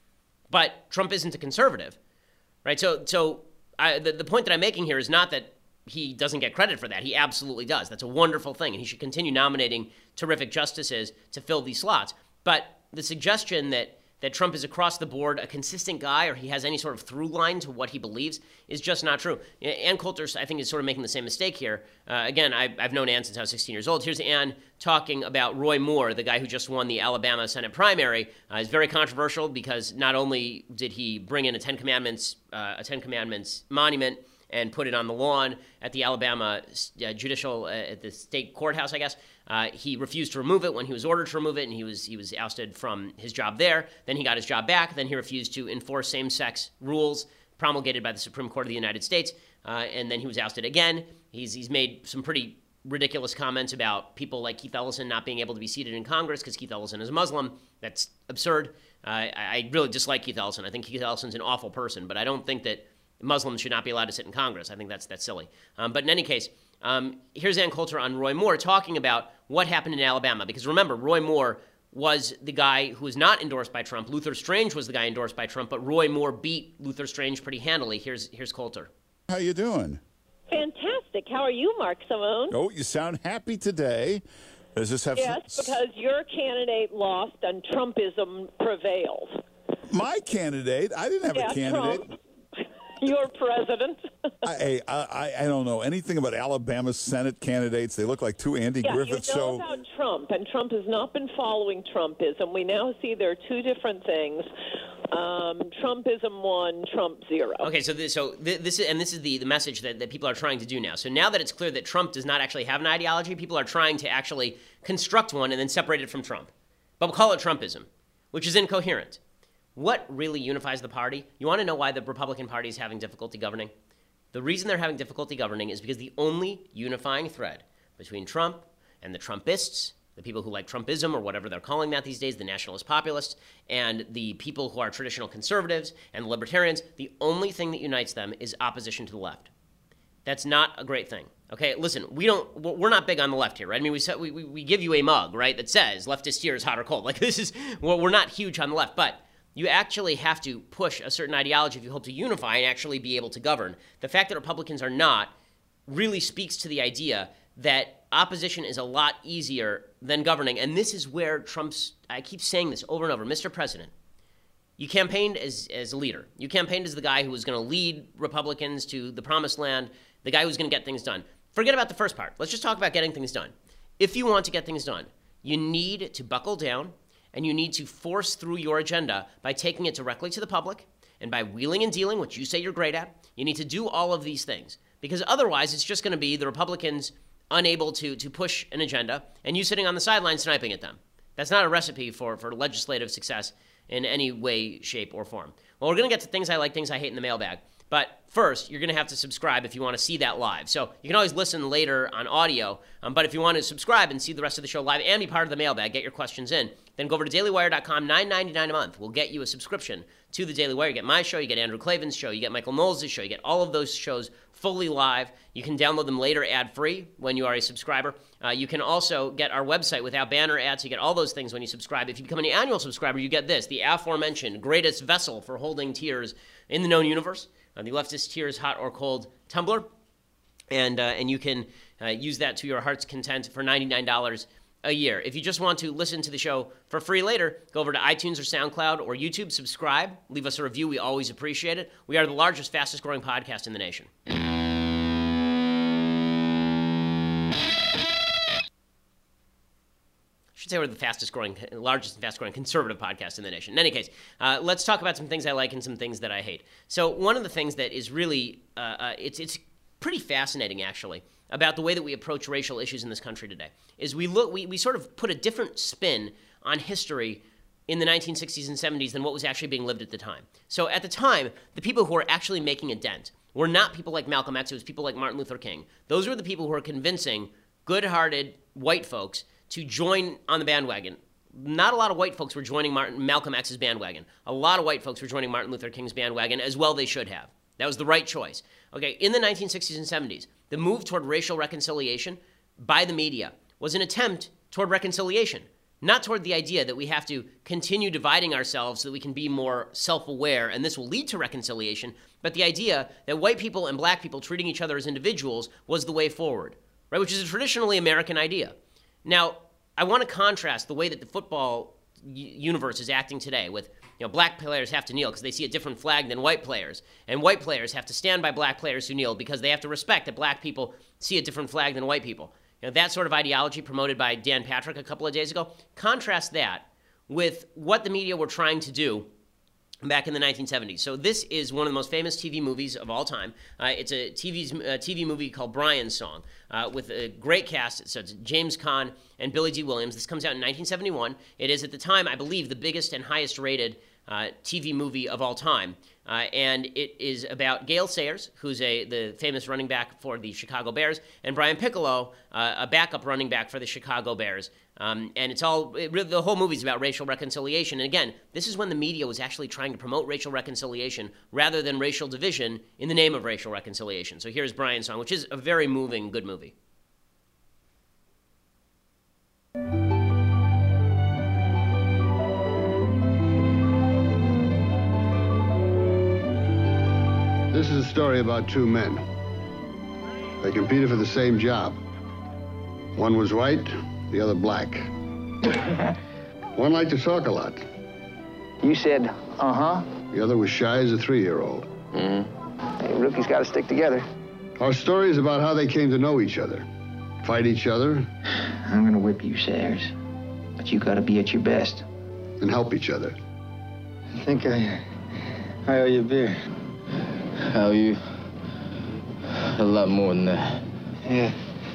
But Trump isn't a conservative, right? So, so I, the, the point that I'm making here is not that he doesn't get credit for that. He absolutely does. That's a wonderful thing, and he should continue nominating terrific justices to fill these slots. But the suggestion that that Trump is across the board a consistent guy, or he has any sort of through line to what he believes, is just not true. Ann Coulter, I think, is sort of making the same mistake here. Uh, again, I, I've known Ann since I was sixteen years old. Here's Ann talking about Roy Moore, the guy who just won the Alabama Senate primary. Uh, it's very controversial because not only did he bring in a Ten Commandments, uh, a Ten Commandments monument and put it on the lawn at the Alabama uh, judicial, uh, at the state courthouse, I guess. Uh, he refused to remove it when he was ordered to remove it, and he was he was ousted from his job there. Then he got his job back. Then he refused to enforce same-sex rules promulgated by the Supreme Court of the United States, uh, and then he was ousted again. He's he's made some pretty ridiculous comments about people like Keith Ellison not being able to be seated in Congress because Keith Ellison is a Muslim. That's absurd. Uh, I, I really dislike Keith Ellison. I think Keith Ellison's an awful person, but I don't think that Muslims should not be allowed to sit in Congress. I think that's that's silly. Um, but in any case, um, here's Ann Coulter on Roy Moore talking about what happened in Alabama. Because remember, Roy Moore was the guy who was not endorsed by Trump. Luther Strange was the guy endorsed by Trump, but Roy Moore beat Luther Strange pretty handily. Here's here's Coulter. How you doing? Fantastic. How are you, Mark Simone? Oh, you sound happy today. Does this have yes, some... because your candidate lost and Trumpism prevailed. My candidate? I didn't have yeah, a candidate. Trump. Your president. I, I I don't know anything about Alabama Senate candidates. They look like two Andy yeah, Griffiths. You know so about Trump, and Trump has not been following Trumpism. We now see there are two different things. Um, Trumpism one, Trump zero. Okay, so this, so th- this is, and this is the, the message that, that people are trying to do now. So now that it's clear that Trump does not actually have an ideology, people are trying to actually construct one and then separate it from Trump. But we'll call it Trumpism, which is incoherent. What really unifies the party? You want to know why the Republican Party is having difficulty governing? The reason they're having difficulty governing is because the only unifying thread between Trump and the Trumpists, the people who like Trumpism or whatever they're calling that these days, the nationalist populists, and the people who are traditional conservatives and the libertarians, the only thing that unites them is opposition to the left. That's not a great thing. Okay, listen, we don't, we're not big on the left here, right? I mean, we we we give you a mug, right, that says leftist here is hot or cold. Like this is, well, we're not huge on the left, but you actually have to push a certain ideology if you hope to unify and actually be able to govern. The fact that Republicans are not really speaks to the idea that opposition is a lot easier than governing. And this is where Trump's, I keep saying this over and over, Mister President, you campaigned as, as a leader. You campaigned as the guy who was going to lead Republicans to the promised land, the guy who was going to get things done. Forget about the first part. Let's just talk about getting things done. If you want to get things done, you need to buckle down and you need to force through your agenda by taking it directly to the public and by wheeling and dealing, which you say you're great at. You need to do all of these things because otherwise it's just going to be the Republicans unable to, to push an agenda and you sitting on the sidelines sniping at them. That's not a recipe for, for legislative success in any way, shape, or form. Well, we're going to get to things I like, things I hate in the mailbag. But first, you're going to have to subscribe if you want to see that live. So you can always listen later on audio, um, but if you want to subscribe and see the rest of the show live and be part of the mailbag, get your questions in, then go over to daily wire dot com, nine ninety-nine a month. We'll get you a subscription to the Daily Wire. You get my show, you get Andrew Klavan's show, you get Michael Knowles' show, you get all of those shows fully live. You can download them later ad-free when you are a subscriber. Uh, you can also get our website without banner ads. You get all those things when you subscribe. If you become an annual subscriber, you get this, the aforementioned greatest vessel for holding tears in the known universe. Uh, the Leftist Tears Hot or Cold tumbler, and uh, and you can uh, use that to your heart's content for ninety-nine dollars a year. If you just want to listen to the show for free later, go over to iTunes or SoundCloud or YouTube, subscribe, leave us a review. We always appreciate it. We are the largest, fastest growing podcast in the nation. I should say we're the fastest growing, largest and fastest growing conservative podcast in the nation. In any case, uh, let's talk about some things I like and some things that I hate. So one of the things that is really, uh, uh, it's it's pretty fascinating actually, about the way that we approach racial issues in this country today, is we look, we, we sort of put a different spin on history in the nineteen sixties and seventies than what was actually being lived at the time. So at the time, the people who were actually making a dent were not people like Malcolm X, it was people like Martin Luther King. Those were the people who were convincing good-hearted white folks to join on the bandwagon. Not a lot of white folks were joining Martin, Malcolm X's bandwagon. A lot of white folks were joining Martin Luther King's bandwagon, as well they should have. That was the right choice. Okay, in the nineteen sixties and seventies, the move toward racial reconciliation by the media was an attempt toward reconciliation, not toward the idea that we have to continue dividing ourselves so that we can be more self-aware and this will lead to reconciliation, but the idea that white people and black people treating each other as individuals was the way forward, right? Which is a traditionally American idea. Now, I want to contrast the way that the football universe is acting today with, you know, black players have to kneel because they see a different flag than white players, and white players have to stand by black players who kneel because they have to respect that black people see a different flag than white people. You know, that sort of ideology promoted by Dan Patrick a couple of days ago. Contrast that with what the media were trying to do back in the nineteen seventies. So this is one of the most famous T V movies of all time. Uh, it's a T V, uh, T V movie called Brian's Song uh, with a great cast. So it's James Caan and Billy Dee Williams. This comes out in nineteen seventy-one. It is at the time, I believe, the biggest and highest rated uh, T V movie of all time. Uh, and it is about Gale Sayers, who's a the famous running back for the Chicago Bears, and Brian Piccolo, uh, a backup running back for the Chicago Bears. Um, and it's all, it, the whole movie is about racial reconciliation. And again, this is when the media was actually trying to promote racial reconciliation rather than racial division in the name of racial reconciliation. So here's Brian's Song, which is a very moving, good movie. This is a story about two men. They competed for the same job. One was white, the other black. One liked to talk a lot. You said, uh-huh. The other was shy as a three-year-old. Mm-hmm. Hey, rookies got to stick together. Our story is about how they came to know each other, fight each other. I'm going to whip you, Sayers. But you got to be at your best. And help each other. think I, I owe you a beer. I owe you a lot more than that. Yeah.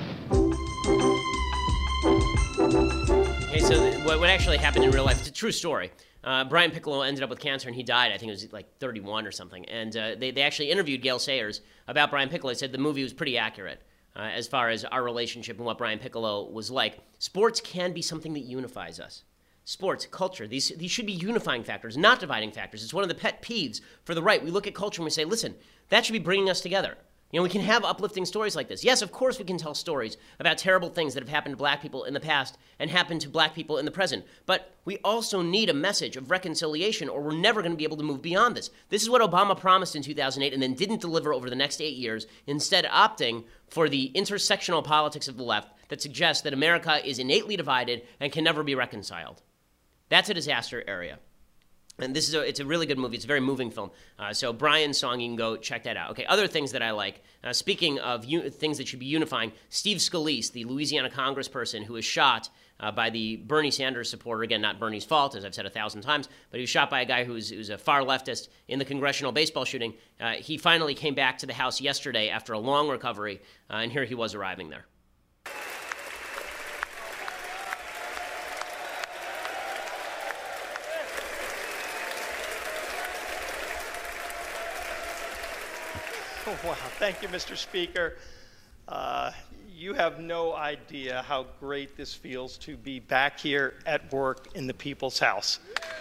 Okay, so th- what, what actually happened in real life, it's a true story. Uh, Brian Piccolo ended up with cancer, and he died. I think it was like thirty-one or something. And uh, they, they actually interviewed Gale Sayers about Brian Piccolo. They said the movie was pretty accurate uh, as far as our relationship and what Brian Piccolo was like. Sports can be something that unifies us. Sports, culture, these, these should be unifying factors, not dividing factors. It's one of the pet peeves for the right. We look at culture and we say, listen, that should be bringing us together. You know, we can have uplifting stories like this. Yes, of course we can tell stories about terrible things that have happened to black people in the past and happened to black people in the present. But we also need a message of reconciliation, or we're never going to be able to move beyond this. This is what Obama promised in two thousand eight and then didn't deliver over the next eight years, instead opting for the intersectional politics of the left that suggests that America is innately divided and can never be reconciled. That's a disaster area. And this is a, it's a really good movie. It's a very moving film. Uh, so Brian's song, you can go check that out. Okay, other things that I like. Uh, speaking of u- things that should be unifying, Steve Scalise, the Louisiana congressperson who was shot uh, by the Bernie Sanders supporter, again, not Bernie's fault, as I've said a thousand times, but he was shot by a guy who's, who's a far leftist in the congressional baseball shooting. Uh, he finally came back to the House yesterday after a long recovery, uh, and here he was arriving there. Oh, wow. Thank you, Mister Speaker. Uh, you have no idea how great this feels to be back here at work in the People's House.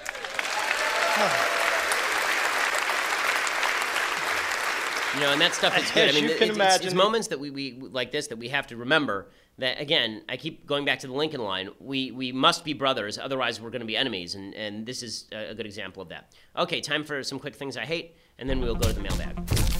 You know, and that stuff is good. As I mean, you it, can it's, imagine, it's moments that we, we like this that we have to remember that, again, I keep going back to the Lincoln line. We we must be brothers, otherwise we're going to be enemies, and, and this is a, a good example of that. Okay, time for some quick things I hate, and then we'll go to the mailbag.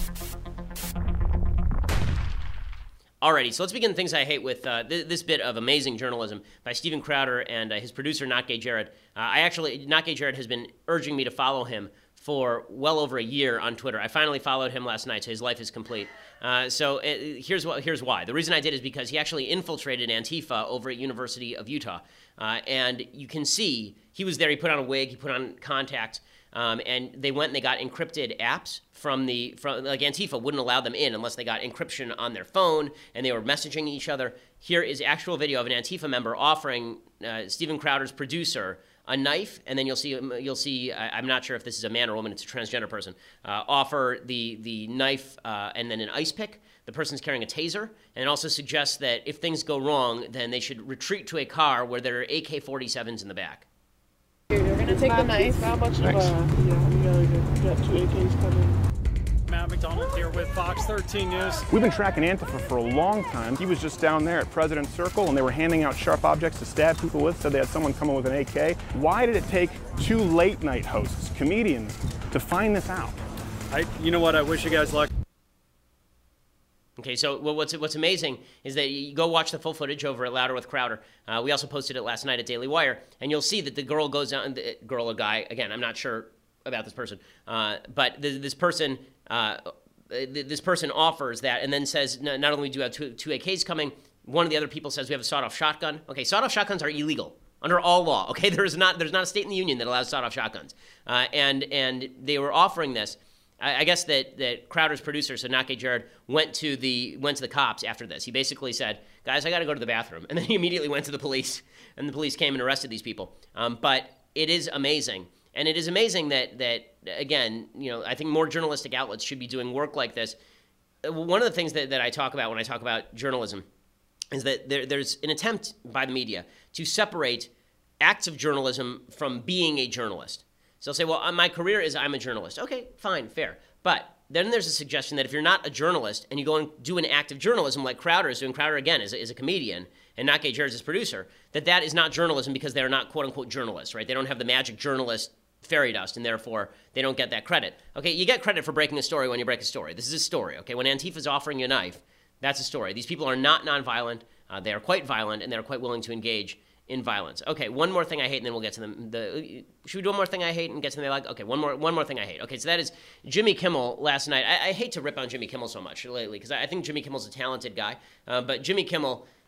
Alrighty, so let's begin things I hate with uh, th- this bit of amazing journalism by Steven Crowder and uh, his producer, Not Gay Jared. Uh, I actually, Not Gay Jared has been urging me to follow him for well over a year on Twitter. I finally followed him last night, so his life is complete. Uh, so it, here's what, here's why. The reason I did is because he actually infiltrated Antifa over at University of Utah. Uh, and you can see, he was there, he put on a wig, he put on contacts, um, and they went and they got encrypted apps from the, from like Antifa wouldn't allow them in unless they got encryption on their phone, and they were messaging each other. Here is actual video of an Antifa member offering uh, Steven Crowder's producer a knife, and then you'll see, you'll see. I, I'm not sure if this is a man or woman. It's a transgender person. Uh, offer the the knife uh, and then an ice pick. The person's carrying a taser, and it also suggests that if things go wrong, then they should retreat to a car where there are A K forty-sevens in the back. You're gonna take the knife. How much of a, yeah, we gotta get, we got two A Ks coming. Matt McDonald here with Fox thirteen News. We've been tracking Antifa for a long time. He was just down there at President's Circle, and they were handing out sharp objects to stab people with, said they had someone coming with an A K. Why did it take two late-night hosts, comedians, to find this out? I, you know what, I wish you guys luck. Okay, so well, what's what's amazing is that you go watch the full footage over at Louder with Crowder. Uh, we also posted it last night at Daily Wire, and you'll see that the girl goes out, the girl or guy, again, I'm not sure about this person, uh, but th- this person uh, th- this person offers that and then says, no, not only do we have two, two A Ks coming, one of the other people says we have a sawed-off shotgun. Okay, sawed-off shotguns are illegal under all law. Okay, there's not there's not a state in the union that allows sawed-off shotguns, uh, and and they were offering this. I guess that, that Crowder's producer, so Not Gay Jared, went to the went to the cops after this. He basically said, guys, I got to go to the bathroom. And then he immediately went to the police, and the police came and arrested these people. Um, but it is amazing. And it is amazing that, that, again, you know, I think more journalistic outlets should be doing work like this. One of the things that, that I talk about when I talk about journalism is that there, there's an attempt by the media to separate acts of journalism from being a journalist. So they'll say, well, my career is I'm a journalist. Okay, fine, fair. But then there's a suggestion that if you're not a journalist and you go and do an act of journalism like Crowder is doing, Crowder, again, is a, is a comedian, and Not Gay Jared's his producer, that that is not journalism because they're not quote-unquote journalists, right? They don't have the magic journalist fairy dust, and therefore they don't get that credit. Okay, you get credit for breaking a story when you break a story. This is a story, okay? When Antifa's offering you a knife, that's a story. These people are not nonviolent. Uh, they are quite violent, and they're quite willing to engage in violence. Okay, one more thing I hate, and then we'll get to them. The, should we do one more thing I hate and get to the mailbag? Okay, one more one more thing I hate. Okay, so that is Jimmy Kimmel last night. I, I hate to rip on Jimmy Kimmel so much lately because I, I think Jimmy Kimmel's a talented guy, uh, but Jimmy Kimmel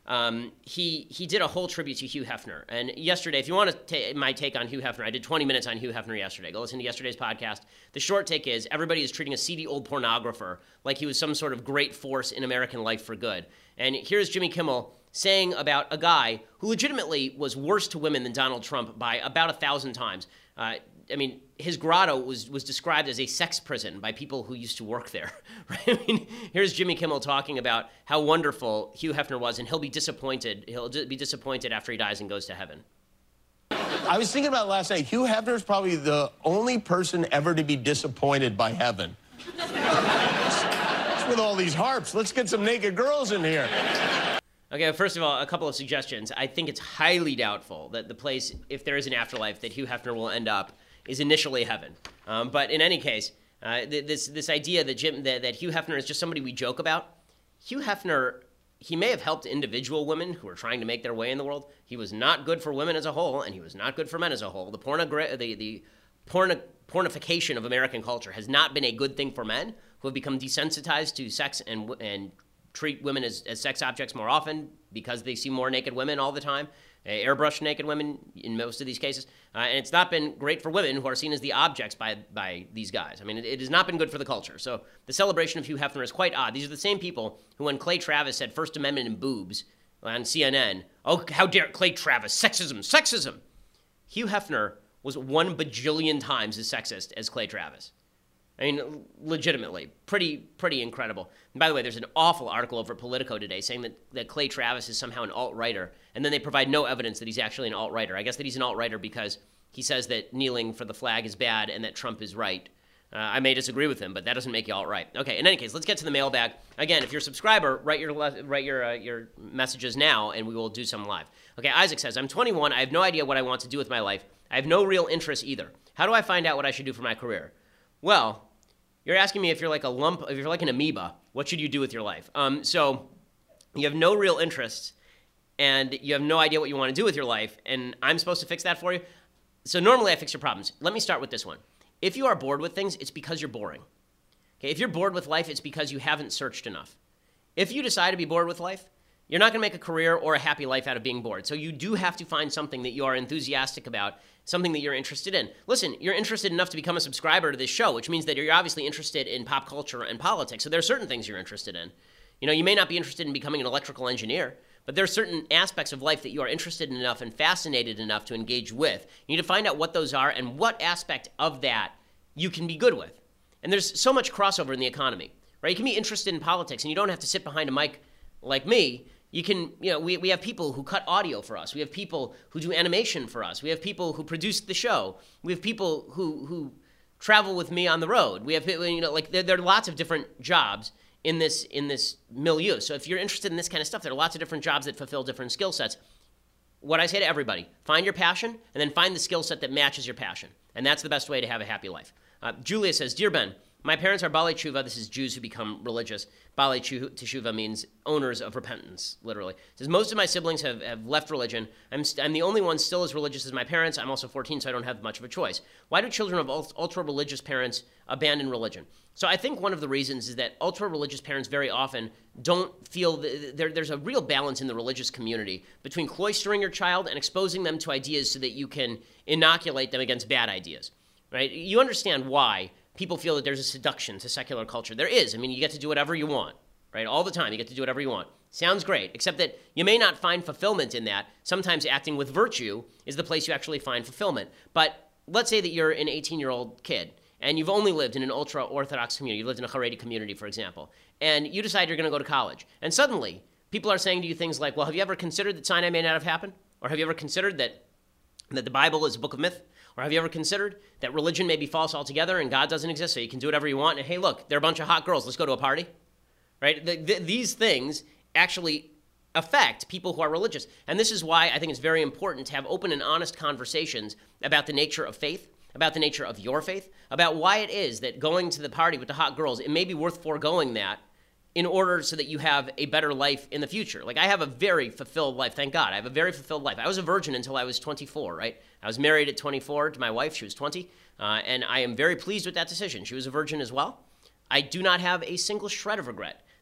um, he he did a whole tribute to Hugh Hefner. And yesterday, if you want to take my take on Hugh Hefner, I did twenty minutes on Hugh Hefner yesterday. Go listen to yesterday's podcast. The short take is everybody is treating a seedy old pornographer like he was some sort of great force in American life for good. And here's Jimmy Kimmel saying about a guy who legitimately was worse to women than Donald Trump by about a thousand times. Uh, I mean, his grotto was, was described as a sex prison by people who used to work there. Right? I mean, here's Jimmy Kimmel talking about how wonderful Hugh Hefner was, and he'll be disappointed. He'll be disappointed after he dies and goes to heaven. I was thinking about it last night. Hugh Hefner is probably the only person ever to be disappointed by heaven. What's with all these harps? Let's get some naked girls in here. Okay, first of all, a couple of suggestions. I think it's highly doubtful that the place, if there is an afterlife, that Hugh Hefner will end up is initially heaven. Um, but in any case, uh, th- this this idea that Jim that, that Hugh Hefner is just somebody we joke about, Hugh Hefner, he may have helped individual women who are trying to make their way in the world. He was not good for women as a whole, and he was not good for men as a whole. The pornogra- the the porno- pornification of American culture has not been a good thing for men who have become desensitized to sex and and treat women as, as sex objects more often because they see more naked women all the time, uh, airbrushed naked women in most of these cases. Uh, and it's not been great for women who are seen as the objects by by these guys. I mean, it, it has not been good for the culture. So the celebration of Hugh Hefner is quite odd. These are the same people who, when Clay Travis said First Amendment and boobs on C N N, oh, how dare Clay Travis, sexism, sexism. Hugh Hefner was one bajillion times as sexist as Clay Travis. I mean, legitimately, pretty pretty incredible. And by the way, there's an awful article over at Politico today saying that, that Clay Travis is somehow an alt-righter, and then they provide no evidence that he's actually an alt-righter. I guess that he's an alt-righter because he says that kneeling for the flag is bad and that Trump is right. Uh, I may disagree with him, but that doesn't make you alt-right. Okay, in any case, let's get to the mailbag. Again, if you're a subscriber, write your write your uh, your messages now, and we will do some live. Okay, Isaac says, I'm twenty-one. I have no idea what I want to do with my life. I have no real interest either. How do I find out what I should do for my career? Well, you're asking me if you're like a lump, if you're like an amoeba, what should you do with your life? Um, so you have no real interests, and you have no idea what you want to do with your life, and I'm supposed to fix that for you? So normally I fix your problems. Let me start with this one. If you are bored with things, it's because you're boring. Okay, if you're bored with life, it's because you haven't searched enough. If you decide to be bored with life, you're not going to make a career or a happy life out of being bored. So you do have to find something that you are enthusiastic about, something that you're interested in. Listen, you're interested enough to become a subscriber to this show, which means that you're obviously interested in pop culture and politics. So there are certain things you're interested in. You know, you may not be interested in becoming an electrical engineer, but there are certain aspects of life that you are interested in enough and fascinated enough to engage with. You need to find out what those are and what aspect of that you can be good with. And there's so much crossover in the economy, right? You can be interested in politics, and you don't have to sit behind a mic like me. You can, you know, we, we have people who cut audio for us. We have people who do animation for us. We have people who produce the show. We have people who who travel with me on the road. We have, you know, like there, there are lots of different jobs in this in this milieu. So if you're interested in this kind of stuff, there are lots of different jobs that fulfill different skill sets. What I say to everybody, find your passion and then find the skill set that matches your passion. And that's the best way to have a happy life. Uh, Julia says, Dear Ben, my parents are Balei Tshuva. This is Jews who become religious. Balei Tshuva means owners of repentance, literally. It says, most of my siblings have, have left religion. I'm, st- I'm the only one still as religious as my parents. I'm also fourteen, so I don't have much of a choice. Why do children of ultra-religious parents abandon religion? So I think one of the reasons is that ultra-religious parents very often don't feel that there, there's a real balance in the religious community between cloistering your child and exposing them to ideas so that you can inoculate them against bad ideas, right? You understand why people feel that there's a seduction to secular culture. There is. I mean, you get to do whatever you want, right? All the time, you get to do whatever you want. Sounds great, except that you may not find fulfillment in that. Sometimes acting with virtue is the place you actually find fulfillment. But let's say that you're an eighteen-year-old kid, and you've only lived in an ultra-Orthodox community. You lived in a Haredi community, for example, and you decide you're going to go to college. And suddenly, people are saying to you things like, well, have you ever considered that Sinai may not have happened? Or have you ever considered that, that the Bible is a book of myth? Or have you ever considered that religion may be false altogether and God doesn't exist, so you can do whatever you want? And hey, look, they're a bunch of hot girls. Let's go to a party, right? The, the, these things actually affect people who are religious. And this is why I think it's very important to have open and honest conversations about the nature of faith, about the nature of your faith, about why it is that going to the party with the hot girls, it may be worth foregoing that in order so that you have a better life in the future. Like, I have a very fulfilled life, thank God. I have a very fulfilled life. I was a virgin until I was twenty-four, right? I was married at twenty-four to my wife. She was twenty, uh, and I am very pleased with that decision. She was a virgin as well. I do not have a single shred of regret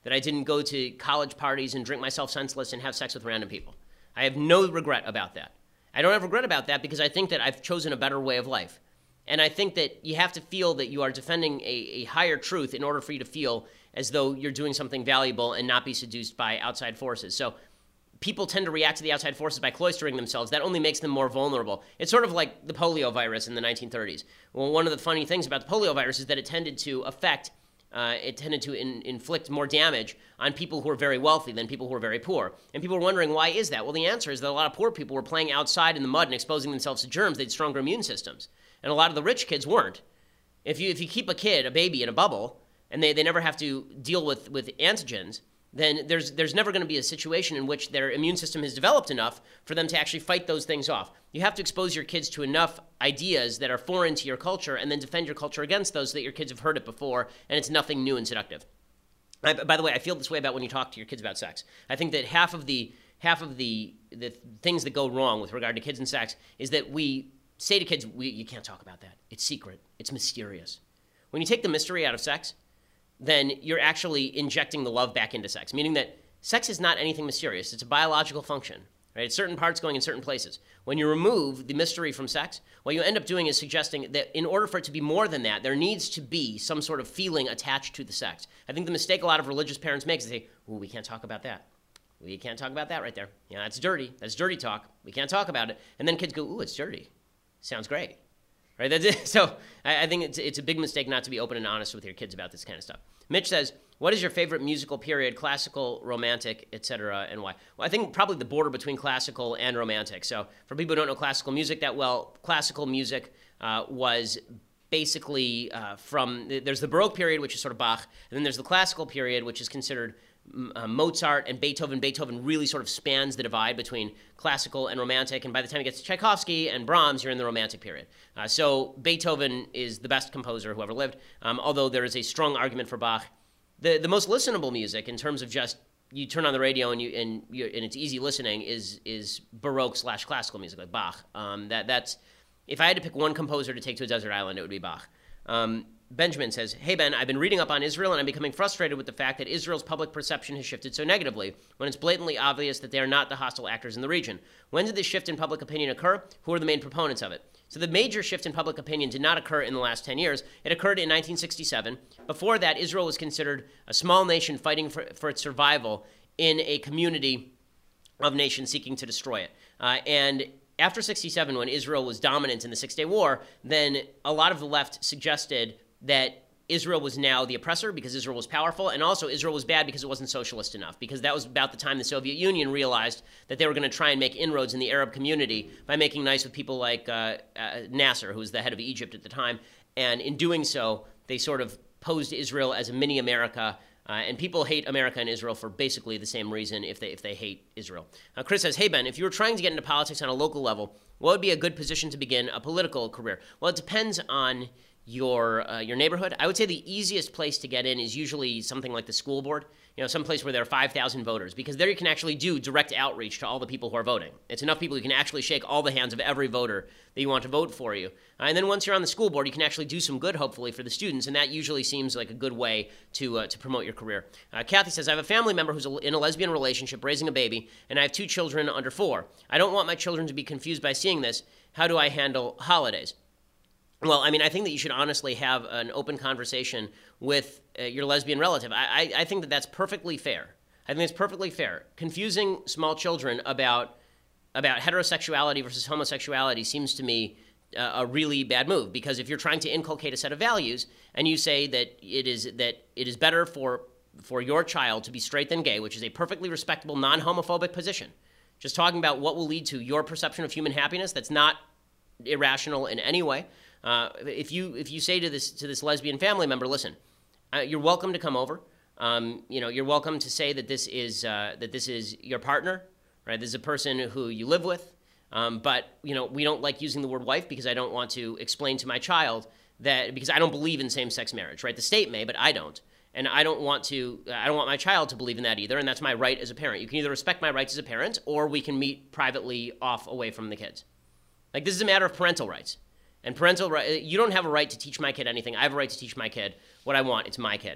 that I didn't go to college parties and drink myself senseless and have sex with random people. I have no regret about that. I don't have regret about that because I think that I've chosen a better way of life. And I think that you have to feel that you are defending a, a higher truth in order for you to feel as though you're doing something valuable and not be seduced by outside forces. So people tend to react to the outside forces by cloistering themselves. That only makes them more vulnerable. It's sort of like the polio virus in the nineteen thirties. Well, one of the funny things about the polio virus is that it tended to affect, uh, it tended to in, inflict more damage on people who are very wealthy than people who are very poor. And people are wondering, why is that? Well, the answer is that a lot of poor people were playing outside in the mud and exposing themselves to germs. They had stronger immune systems. And a lot of the rich kids weren't. If you if you keep a kid, a baby, in a bubble, and they, they never have to deal with, with antigens, then there's there's never going to be a situation in which their immune system has developed enough for them to actually fight those things off. You have to expose your kids to enough ideas that are foreign to your culture and then defend your culture against those so that your kids have heard it before and it's nothing new and seductive. I, by the way, I feel this way about when you talk to your kids about sex. I think that half of the half of the the things that go wrong with regard to kids and sex is that we say to kids, we, you can't talk about that. It's secret. It's mysterious. When you take the mystery out of sex, then you're actually injecting the love back into sex, meaning that sex is not anything mysterious. It's a biological function, right? It's certain parts going in certain places. When you remove the mystery from sex, what you end up doing is suggesting that in order for it to be more than that, there needs to be some sort of feeling attached to the sex. I think the mistake a lot of religious parents make is they say, ooh, we can't talk about that. We can't talk about that right there. Yeah, that's dirty. That's dirty talk. We can't talk about it. And then kids go, ooh, it's dirty. Sounds great, right? That's it. So I, I think it's, it's a big mistake not to be open and honest with your kids about this kind of stuff. Mitch says, what is your favorite musical period, classical, romantic, et cetera, and why? Well, I think probably the border between classical and romantic. So for people who don't know classical music that well, classical music uh, was basically uh, from, there's the Baroque period, which is sort of Bach, and then there's the classical period, which is considered Uh, Mozart and Beethoven. Beethoven really sort of spans the divide between classical and romantic, and by the time it gets to Tchaikovsky and Brahms, you're in the romantic period. Uh, so Beethoven is the best composer who ever lived, um, although there is a strong argument for Bach. The the most listenable music in terms of just you turn on the radio and you and you and it's easy listening is is Baroque slash classical music like Bach. Um, that that's if I had to pick one composer to take to a desert island, it would be Bach. Um, Benjamin says, hey, Ben, I've been reading up on Israel, and I'm becoming frustrated with the fact that Israel's public perception has shifted so negatively when it's blatantly obvious that they are not the hostile actors in the region. When did this shift in public opinion occur? Who are the main proponents of it? So the major shift in public opinion did not occur in the last ten years. It occurred in nineteen sixty-seven. Before that, Israel was considered a small nation fighting for, for its survival in a community of nations seeking to destroy it. Uh, and after sixty-seven, when Israel was dominant in the Six-Day War, then a lot of the left suggested that Israel was now the oppressor because Israel was powerful, and also Israel was bad because it wasn't socialist enough, because that was about the time the Soviet Union realized that they were going to try and make inroads in the Arab community by making nice with people like uh, uh, Nasser, who was the head of Egypt at the time, and in doing so, they sort of posed Israel as a mini America, uh, and people hate America and Israel for basically the same reason if they if they hate Israel. Uh, Chris says, hey, Ben, if you were trying to get into politics on a local level, what would be a good position to begin a political career? Well, it depends on your uh, your neighborhood. I would say the easiest place to get in is usually something like the school board, you know, some place where there are five thousand voters, because there you can actually do direct outreach to all the people who are voting. It's enough people you can actually shake all the hands of every voter that you want to vote for you. Uh, and then once you're on the school board, you can actually do some good, hopefully, for the students, and that usually seems like a good way to uh, to promote your career. Uh, Kathy says, I have a family member who's in a lesbian relationship, raising a baby, and I have two children under four. I don't want my children to be confused by seeing this. How do I handle holidays? Well, I mean, I think that you should honestly have an open conversation with uh, your lesbian relative. I, I, I think that that's perfectly fair. I think it's perfectly fair. Confusing small children about about heterosexuality versus homosexuality seems to me uh, a really bad move, because if you're trying to inculcate a set of values and you say that it is that it is better for for your child to be straight than gay, which is a perfectly respectable, non-homophobic position, just talking about what will lead to your perception of human happiness, that's not irrational in any way. Uh, if you if you say to this to this lesbian family member, listen, uh, you're welcome to come over. Um, you know, you're welcome to say that this is uh, that this is your partner, right? This is a person who you live with. Um, but you know, we don't like using the word wife because I don't want to explain to my child that, because I don't believe in same-sex marriage, right? The state may, but I don't, and I don't want to. I don't want my child to believe in that either, and that's my right as a parent. You can either respect my rights as a parent, or we can meet privately off away from the kids. Like, this is a matter of parental rights. And parental right, you don't have a right to teach my kid anything. I have a right to teach my kid what I want. It's my kid.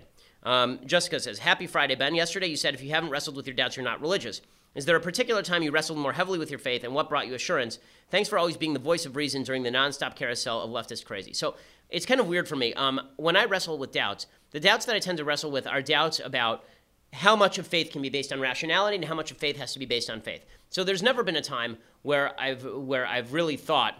Um, Jessica says, happy Friday, Ben. Yesterday you said if you haven't wrestled with your doubts, you're not religious. Is there a particular time you wrestled more heavily with your faith, and what brought you assurance? Thanks for always being the voice of reason during the nonstop carousel of leftist crazy. So it's kind of weird for me. Um, when I wrestle with doubts, the doubts that I tend to wrestle with are doubts about how much of faith can be based on rationality and how much of faith has to be based on faith. So there's never been a time where I've where I've really thought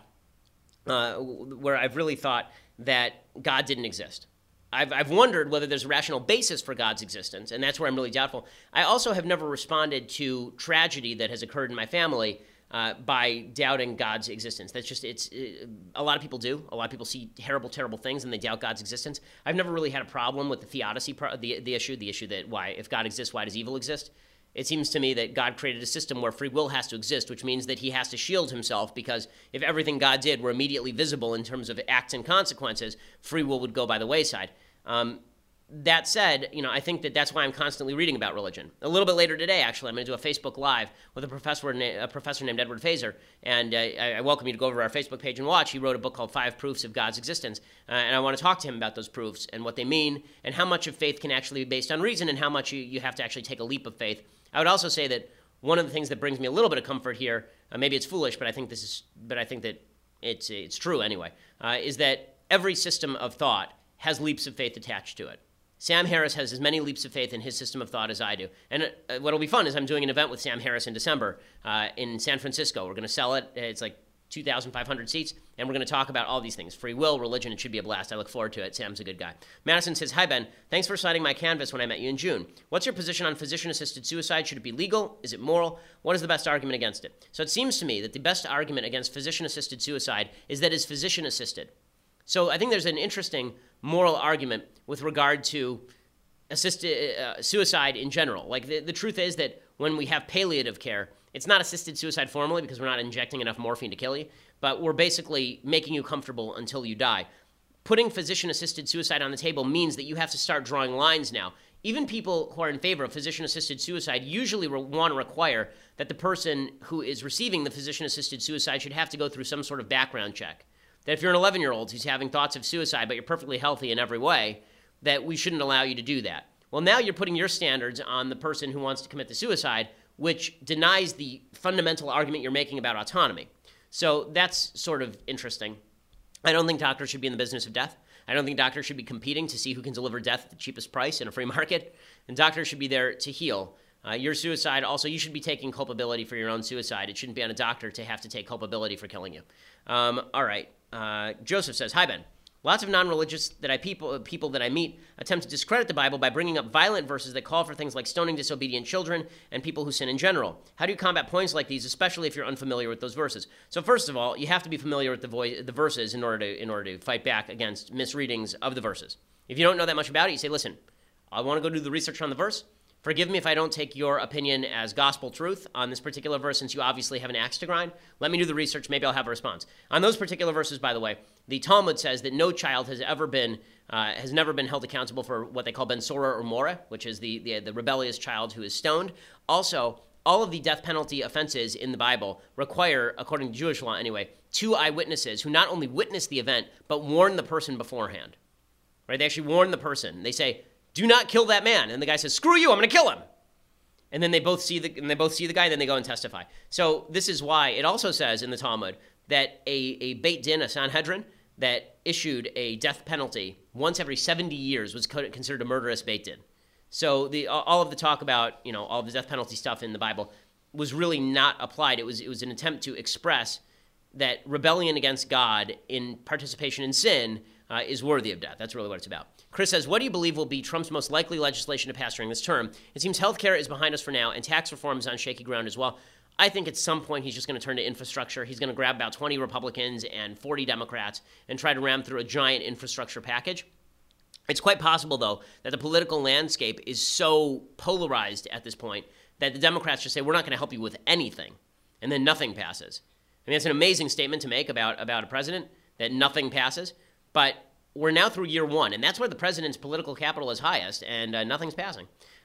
uh, where I've really thought that God didn't exist. I've, I've wondered whether there's a rational basis for God's existence, and that's where I'm really doubtful. I also have never responded to tragedy that has occurred in my family uh, by doubting God's existence. That's just, it's, it, a lot of people do. A lot of people see terrible, terrible things and they doubt God's existence. I've never really had a problem with the theodicy, pro- the, the issue, the issue that why, if God exists, why does evil exist? It seems to me that God created a system where free will has to exist, which means that he has to shield himself, because if everything God did were immediately visible in terms of acts and consequences, free will would go by the wayside. Um, that said, you know, I think that that's why I'm constantly reading about religion. A little bit later today, actually, I'm going to do a Facebook Live with a professor, na- a professor named Edward Fazer, and uh, I, I welcome you to go over to our Facebook page and watch. He wrote a book called Five Proofs of God's Existence, uh, and I want to talk to him about those proofs and what they mean and how much of faith can actually be based on reason and how much you, you have to actually take a leap of faith. I would also say that one of the things that brings me a little bit of comfort here, uh, maybe it's foolish, but I think this is, but I think that it's it's true anyway, uh, is that every system of thought has leaps of faith attached to it. Sam Harris has as many leaps of faith in his system of thought as I do. And uh, what'll be fun is I'm doing an event with Sam Harris in December uh, in San Francisco. We're going to sell it. It's like two thousand five hundred seats, and we're going to talk about all these things. Free will, religion, it should be a blast. I look forward to it. Sam's a good guy. Madison says, hi, Ben. Thanks for signing my canvas when I met you in June. What's your position on physician-assisted suicide? Should it be legal? Is it moral? What is the best argument against it? So it seems to me that the best argument against physician-assisted suicide is that it's physician-assisted. So I think there's an interesting moral argument with regard to assisted uh, suicide in general. Like the, the truth is that when we have palliative care, it's not assisted suicide formally because we're not injecting enough morphine to kill you, but we're basically making you comfortable until you die. Putting physician-assisted suicide on the table means that you have to start drawing lines now. Even people who are in favor of physician-assisted suicide usually re- want to require that the person who is receiving the physician-assisted suicide should have to go through some sort of background check. That if you're an eleven-year-old who's having thoughts of suicide, but you're perfectly healthy in every way, that we shouldn't allow you to do that. Well, now you're putting your standards on the person who wants to commit the suicide, which denies the fundamental argument you're making about autonomy. So that's sort of interesting. I don't think doctors should be in the business of death. I don't think doctors should be competing to see who can deliver death at the cheapest price in a free market. And doctors should be there to heal. Uh, your suicide, also, you should be taking culpability for your own suicide. It shouldn't be on a doctor to have to take culpability for killing you. Um, all right. Uh, Joseph says, hi, Ben. Lots of non-religious that I people people that I meet attempt to discredit the Bible by bringing up violent verses that call for things like stoning disobedient children and people who sin in general. How do you combat points like these, especially if you're unfamiliar with those verses? So first of all, you have to be familiar with the, vo- the verses in order to in order to fight back against misreadings of the verses. If you don't know that much about it, you say, listen, I want to go do the research on the verse. Forgive me if I don't take your opinion as gospel truth on this particular verse, since you obviously have an axe to grind. Let me do the research. Maybe I'll have a response. On those particular verses, by the way, the Talmud says that no child has ever been, uh, has never been held accountable for what they call ben sora or mora, which is the, the, the rebellious child who is stoned. Also, all of the death penalty offenses in the Bible require, according to Jewish law anyway, two eyewitnesses who not only witness the event, but warn the person beforehand. Right? They actually warn the person. They say, do not kill that man. And the guy says, screw you, I'm going to kill him. And then they both see the and they both see the guy, and then they go and testify. So this is why it also says in the Talmud that a, a Beit Din, a Sanhedrin, that issued a death penalty once every seventy years was considered a murderous Beit Din. So the all of the talk about, you know, all of the death penalty stuff in the Bible was really not applied. It was it was an attempt to express that rebellion against God in participation in sin uh, is worthy of death. That's really what it's about. Chris says, what do you believe will be Trump's most likely legislation to pass during this term? It seems healthcare is behind us for now, and tax reform is on shaky ground as well. I think at some point he's just going to turn to infrastructure. He's going to grab about twenty Republicans and forty Democrats and try to ram through a giant infrastructure package. It's quite possible, though, that the political landscape is so polarized at this point that the Democrats just say, we're not going to help you with anything, and then nothing passes. I mean, it's an amazing statement to make about, about a president, that nothing passes, but we're now through year one, and that's where the president's political capital is highest, and uh, nothing's passing.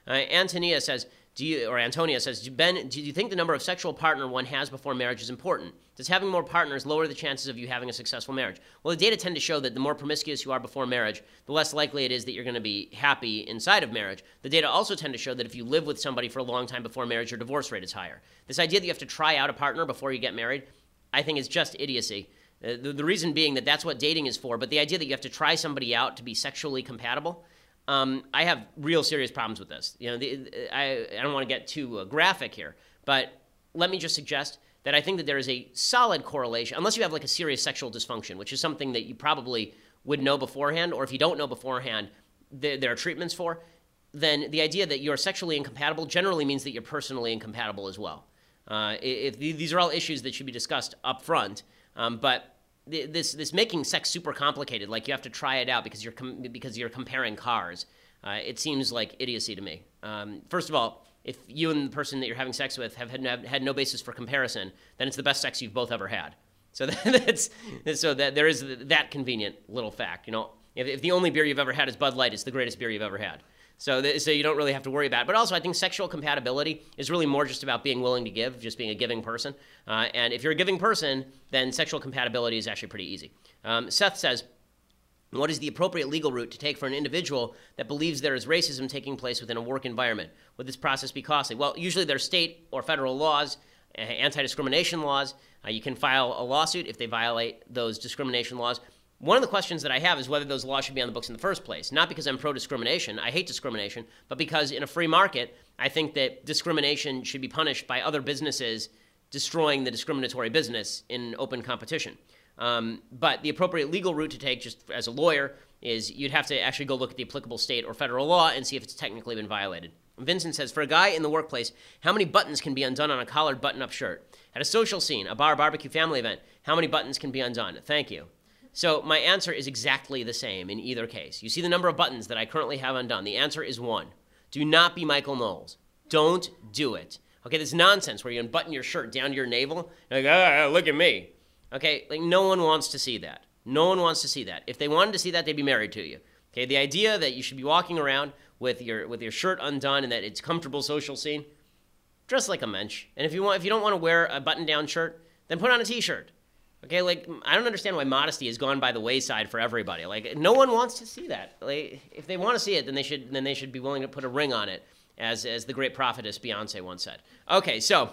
Uh, Antonia says, do you, or Antonia says, Ben, do you think the number of sexual partner one has before marriage is important? Does having more partners lower the chances of you having a successful marriage? Well, the data tend to show that the more promiscuous you are before marriage, the less likely it is that you're going to be happy inside of marriage. The data also tend to show that if you live with somebody for a long time before marriage, your divorce rate is higher. This idea that you have to try out a partner before you get married, I think is just idiocy. Uh, the, the reason being that that's what dating is for, but the idea that you have to try somebody out to be sexually compatible, um, I have real serious problems with this. You know, the, I, I don't want to get too uh, graphic here, but let me just suggest that I think that there is a solid correlation, unless you have like a serious sexual dysfunction, which is something that you probably would know beforehand, or if you don't know beforehand, there, there are treatments for, then the idea that you're sexually incompatible generally means that you're personally incompatible as well. Uh, if, if these are all issues that should be discussed up front, um, but th- this this making sex super complicated, like you have to try it out because you're com- because you're comparing cars, uh, it seems like idiocy to me. Um, first of all, if you and the person that you're having sex with have had no, had no basis for comparison, then it's the best sex you've both ever had. So that's so that there is that convenient little fact. You know, if, if the only beer you've ever had is Bud Light, it's the greatest beer you've ever had. So, th- so you don't really have to worry about it. But also, I think sexual compatibility is really more just about being willing to give, just being a giving person. Uh, and if you're a giving person, then sexual compatibility is actually pretty easy. Um, Seth says, what is the appropriate legal route to take for an individual that believes there is racism taking place within a work environment? Would this process be costly? Well, usually there's state or federal laws, uh, anti-discrimination laws. Uh, you can file a lawsuit if they violate those discrimination laws. One of the questions that I have is whether those laws should be on the books in the first place. Not because I'm pro-discrimination. I hate discrimination. But because in a free market, I think that discrimination should be punished by other businesses destroying the discriminatory business in open competition. Um, but the appropriate legal route to take, just as a lawyer, is you'd have to actually go look at the applicable state or federal law and see if it's technically been violated. Vincent says, for a guy in the workplace, how many buttons can be undone on a collared button-up shirt? At a social scene, a bar, barbecue, family event, how many buttons can be undone? Thank you. So my answer is exactly the same in either case. You see the number of buttons that I currently have undone. The answer is one. Do not be Michael Knowles. Don't do it. Okay, this nonsense where you unbutton your shirt down to your navel. Like, ah, look at me. Okay, like no one wants to see that. No one wants to see that. If they wanted to see that, they'd be married to you. Okay, the idea that you should be walking around with your with your shirt undone and that it's comfortable social scene, dress like a mensch. And if you want, if you don't want to wear a button-down shirt, then put on a t-shirt. Okay, like, I don't understand why modesty has gone by the wayside for everybody. Like, no one wants to see that. Like, if they want to see it, then they should then they should be willing to put a ring on it, as as the great prophetess Beyonce once said. Okay, so,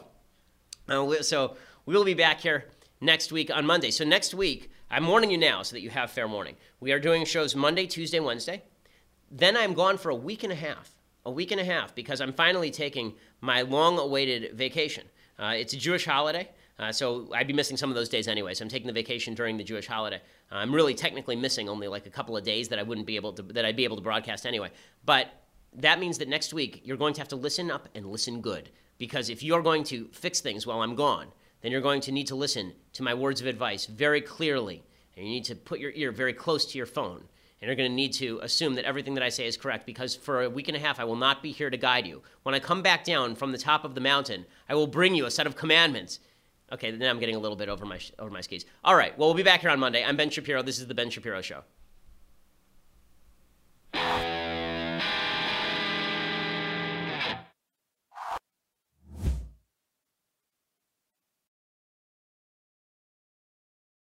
uh, so we will be back here next week on Monday. So next week, I'm warning you now so that you have fair warning. We are doing shows Monday, Tuesday, Wednesday. Then I'm gone for a week and a half. A week and a half, because I'm finally taking my long-awaited vacation. Uh, it's a Jewish holiday. Uh, so I'd be missing some of those days anyway. So I'm taking the vacation during the Jewish holiday. Uh, I'm really technically missing only like a couple of days that I wouldn't be able to, that I'd be able to broadcast anyway. But that means that next week you're going to have to listen up and listen good. Because if you're going to fix things while I'm gone, then you're going to need to listen to my words of advice very clearly. And you need to put your ear very close to your phone. And you're going to need to assume that everything that I say is correct, because for a week and a half, I will not be here to guide you. When I come back down from the top of the mountain, I will bring you a set of commandments. Okay, now I'm getting a little bit over my over my skis. All right, well, we'll be back here on Monday. I'm Ben Shapiro. This is The Ben Shapiro Show.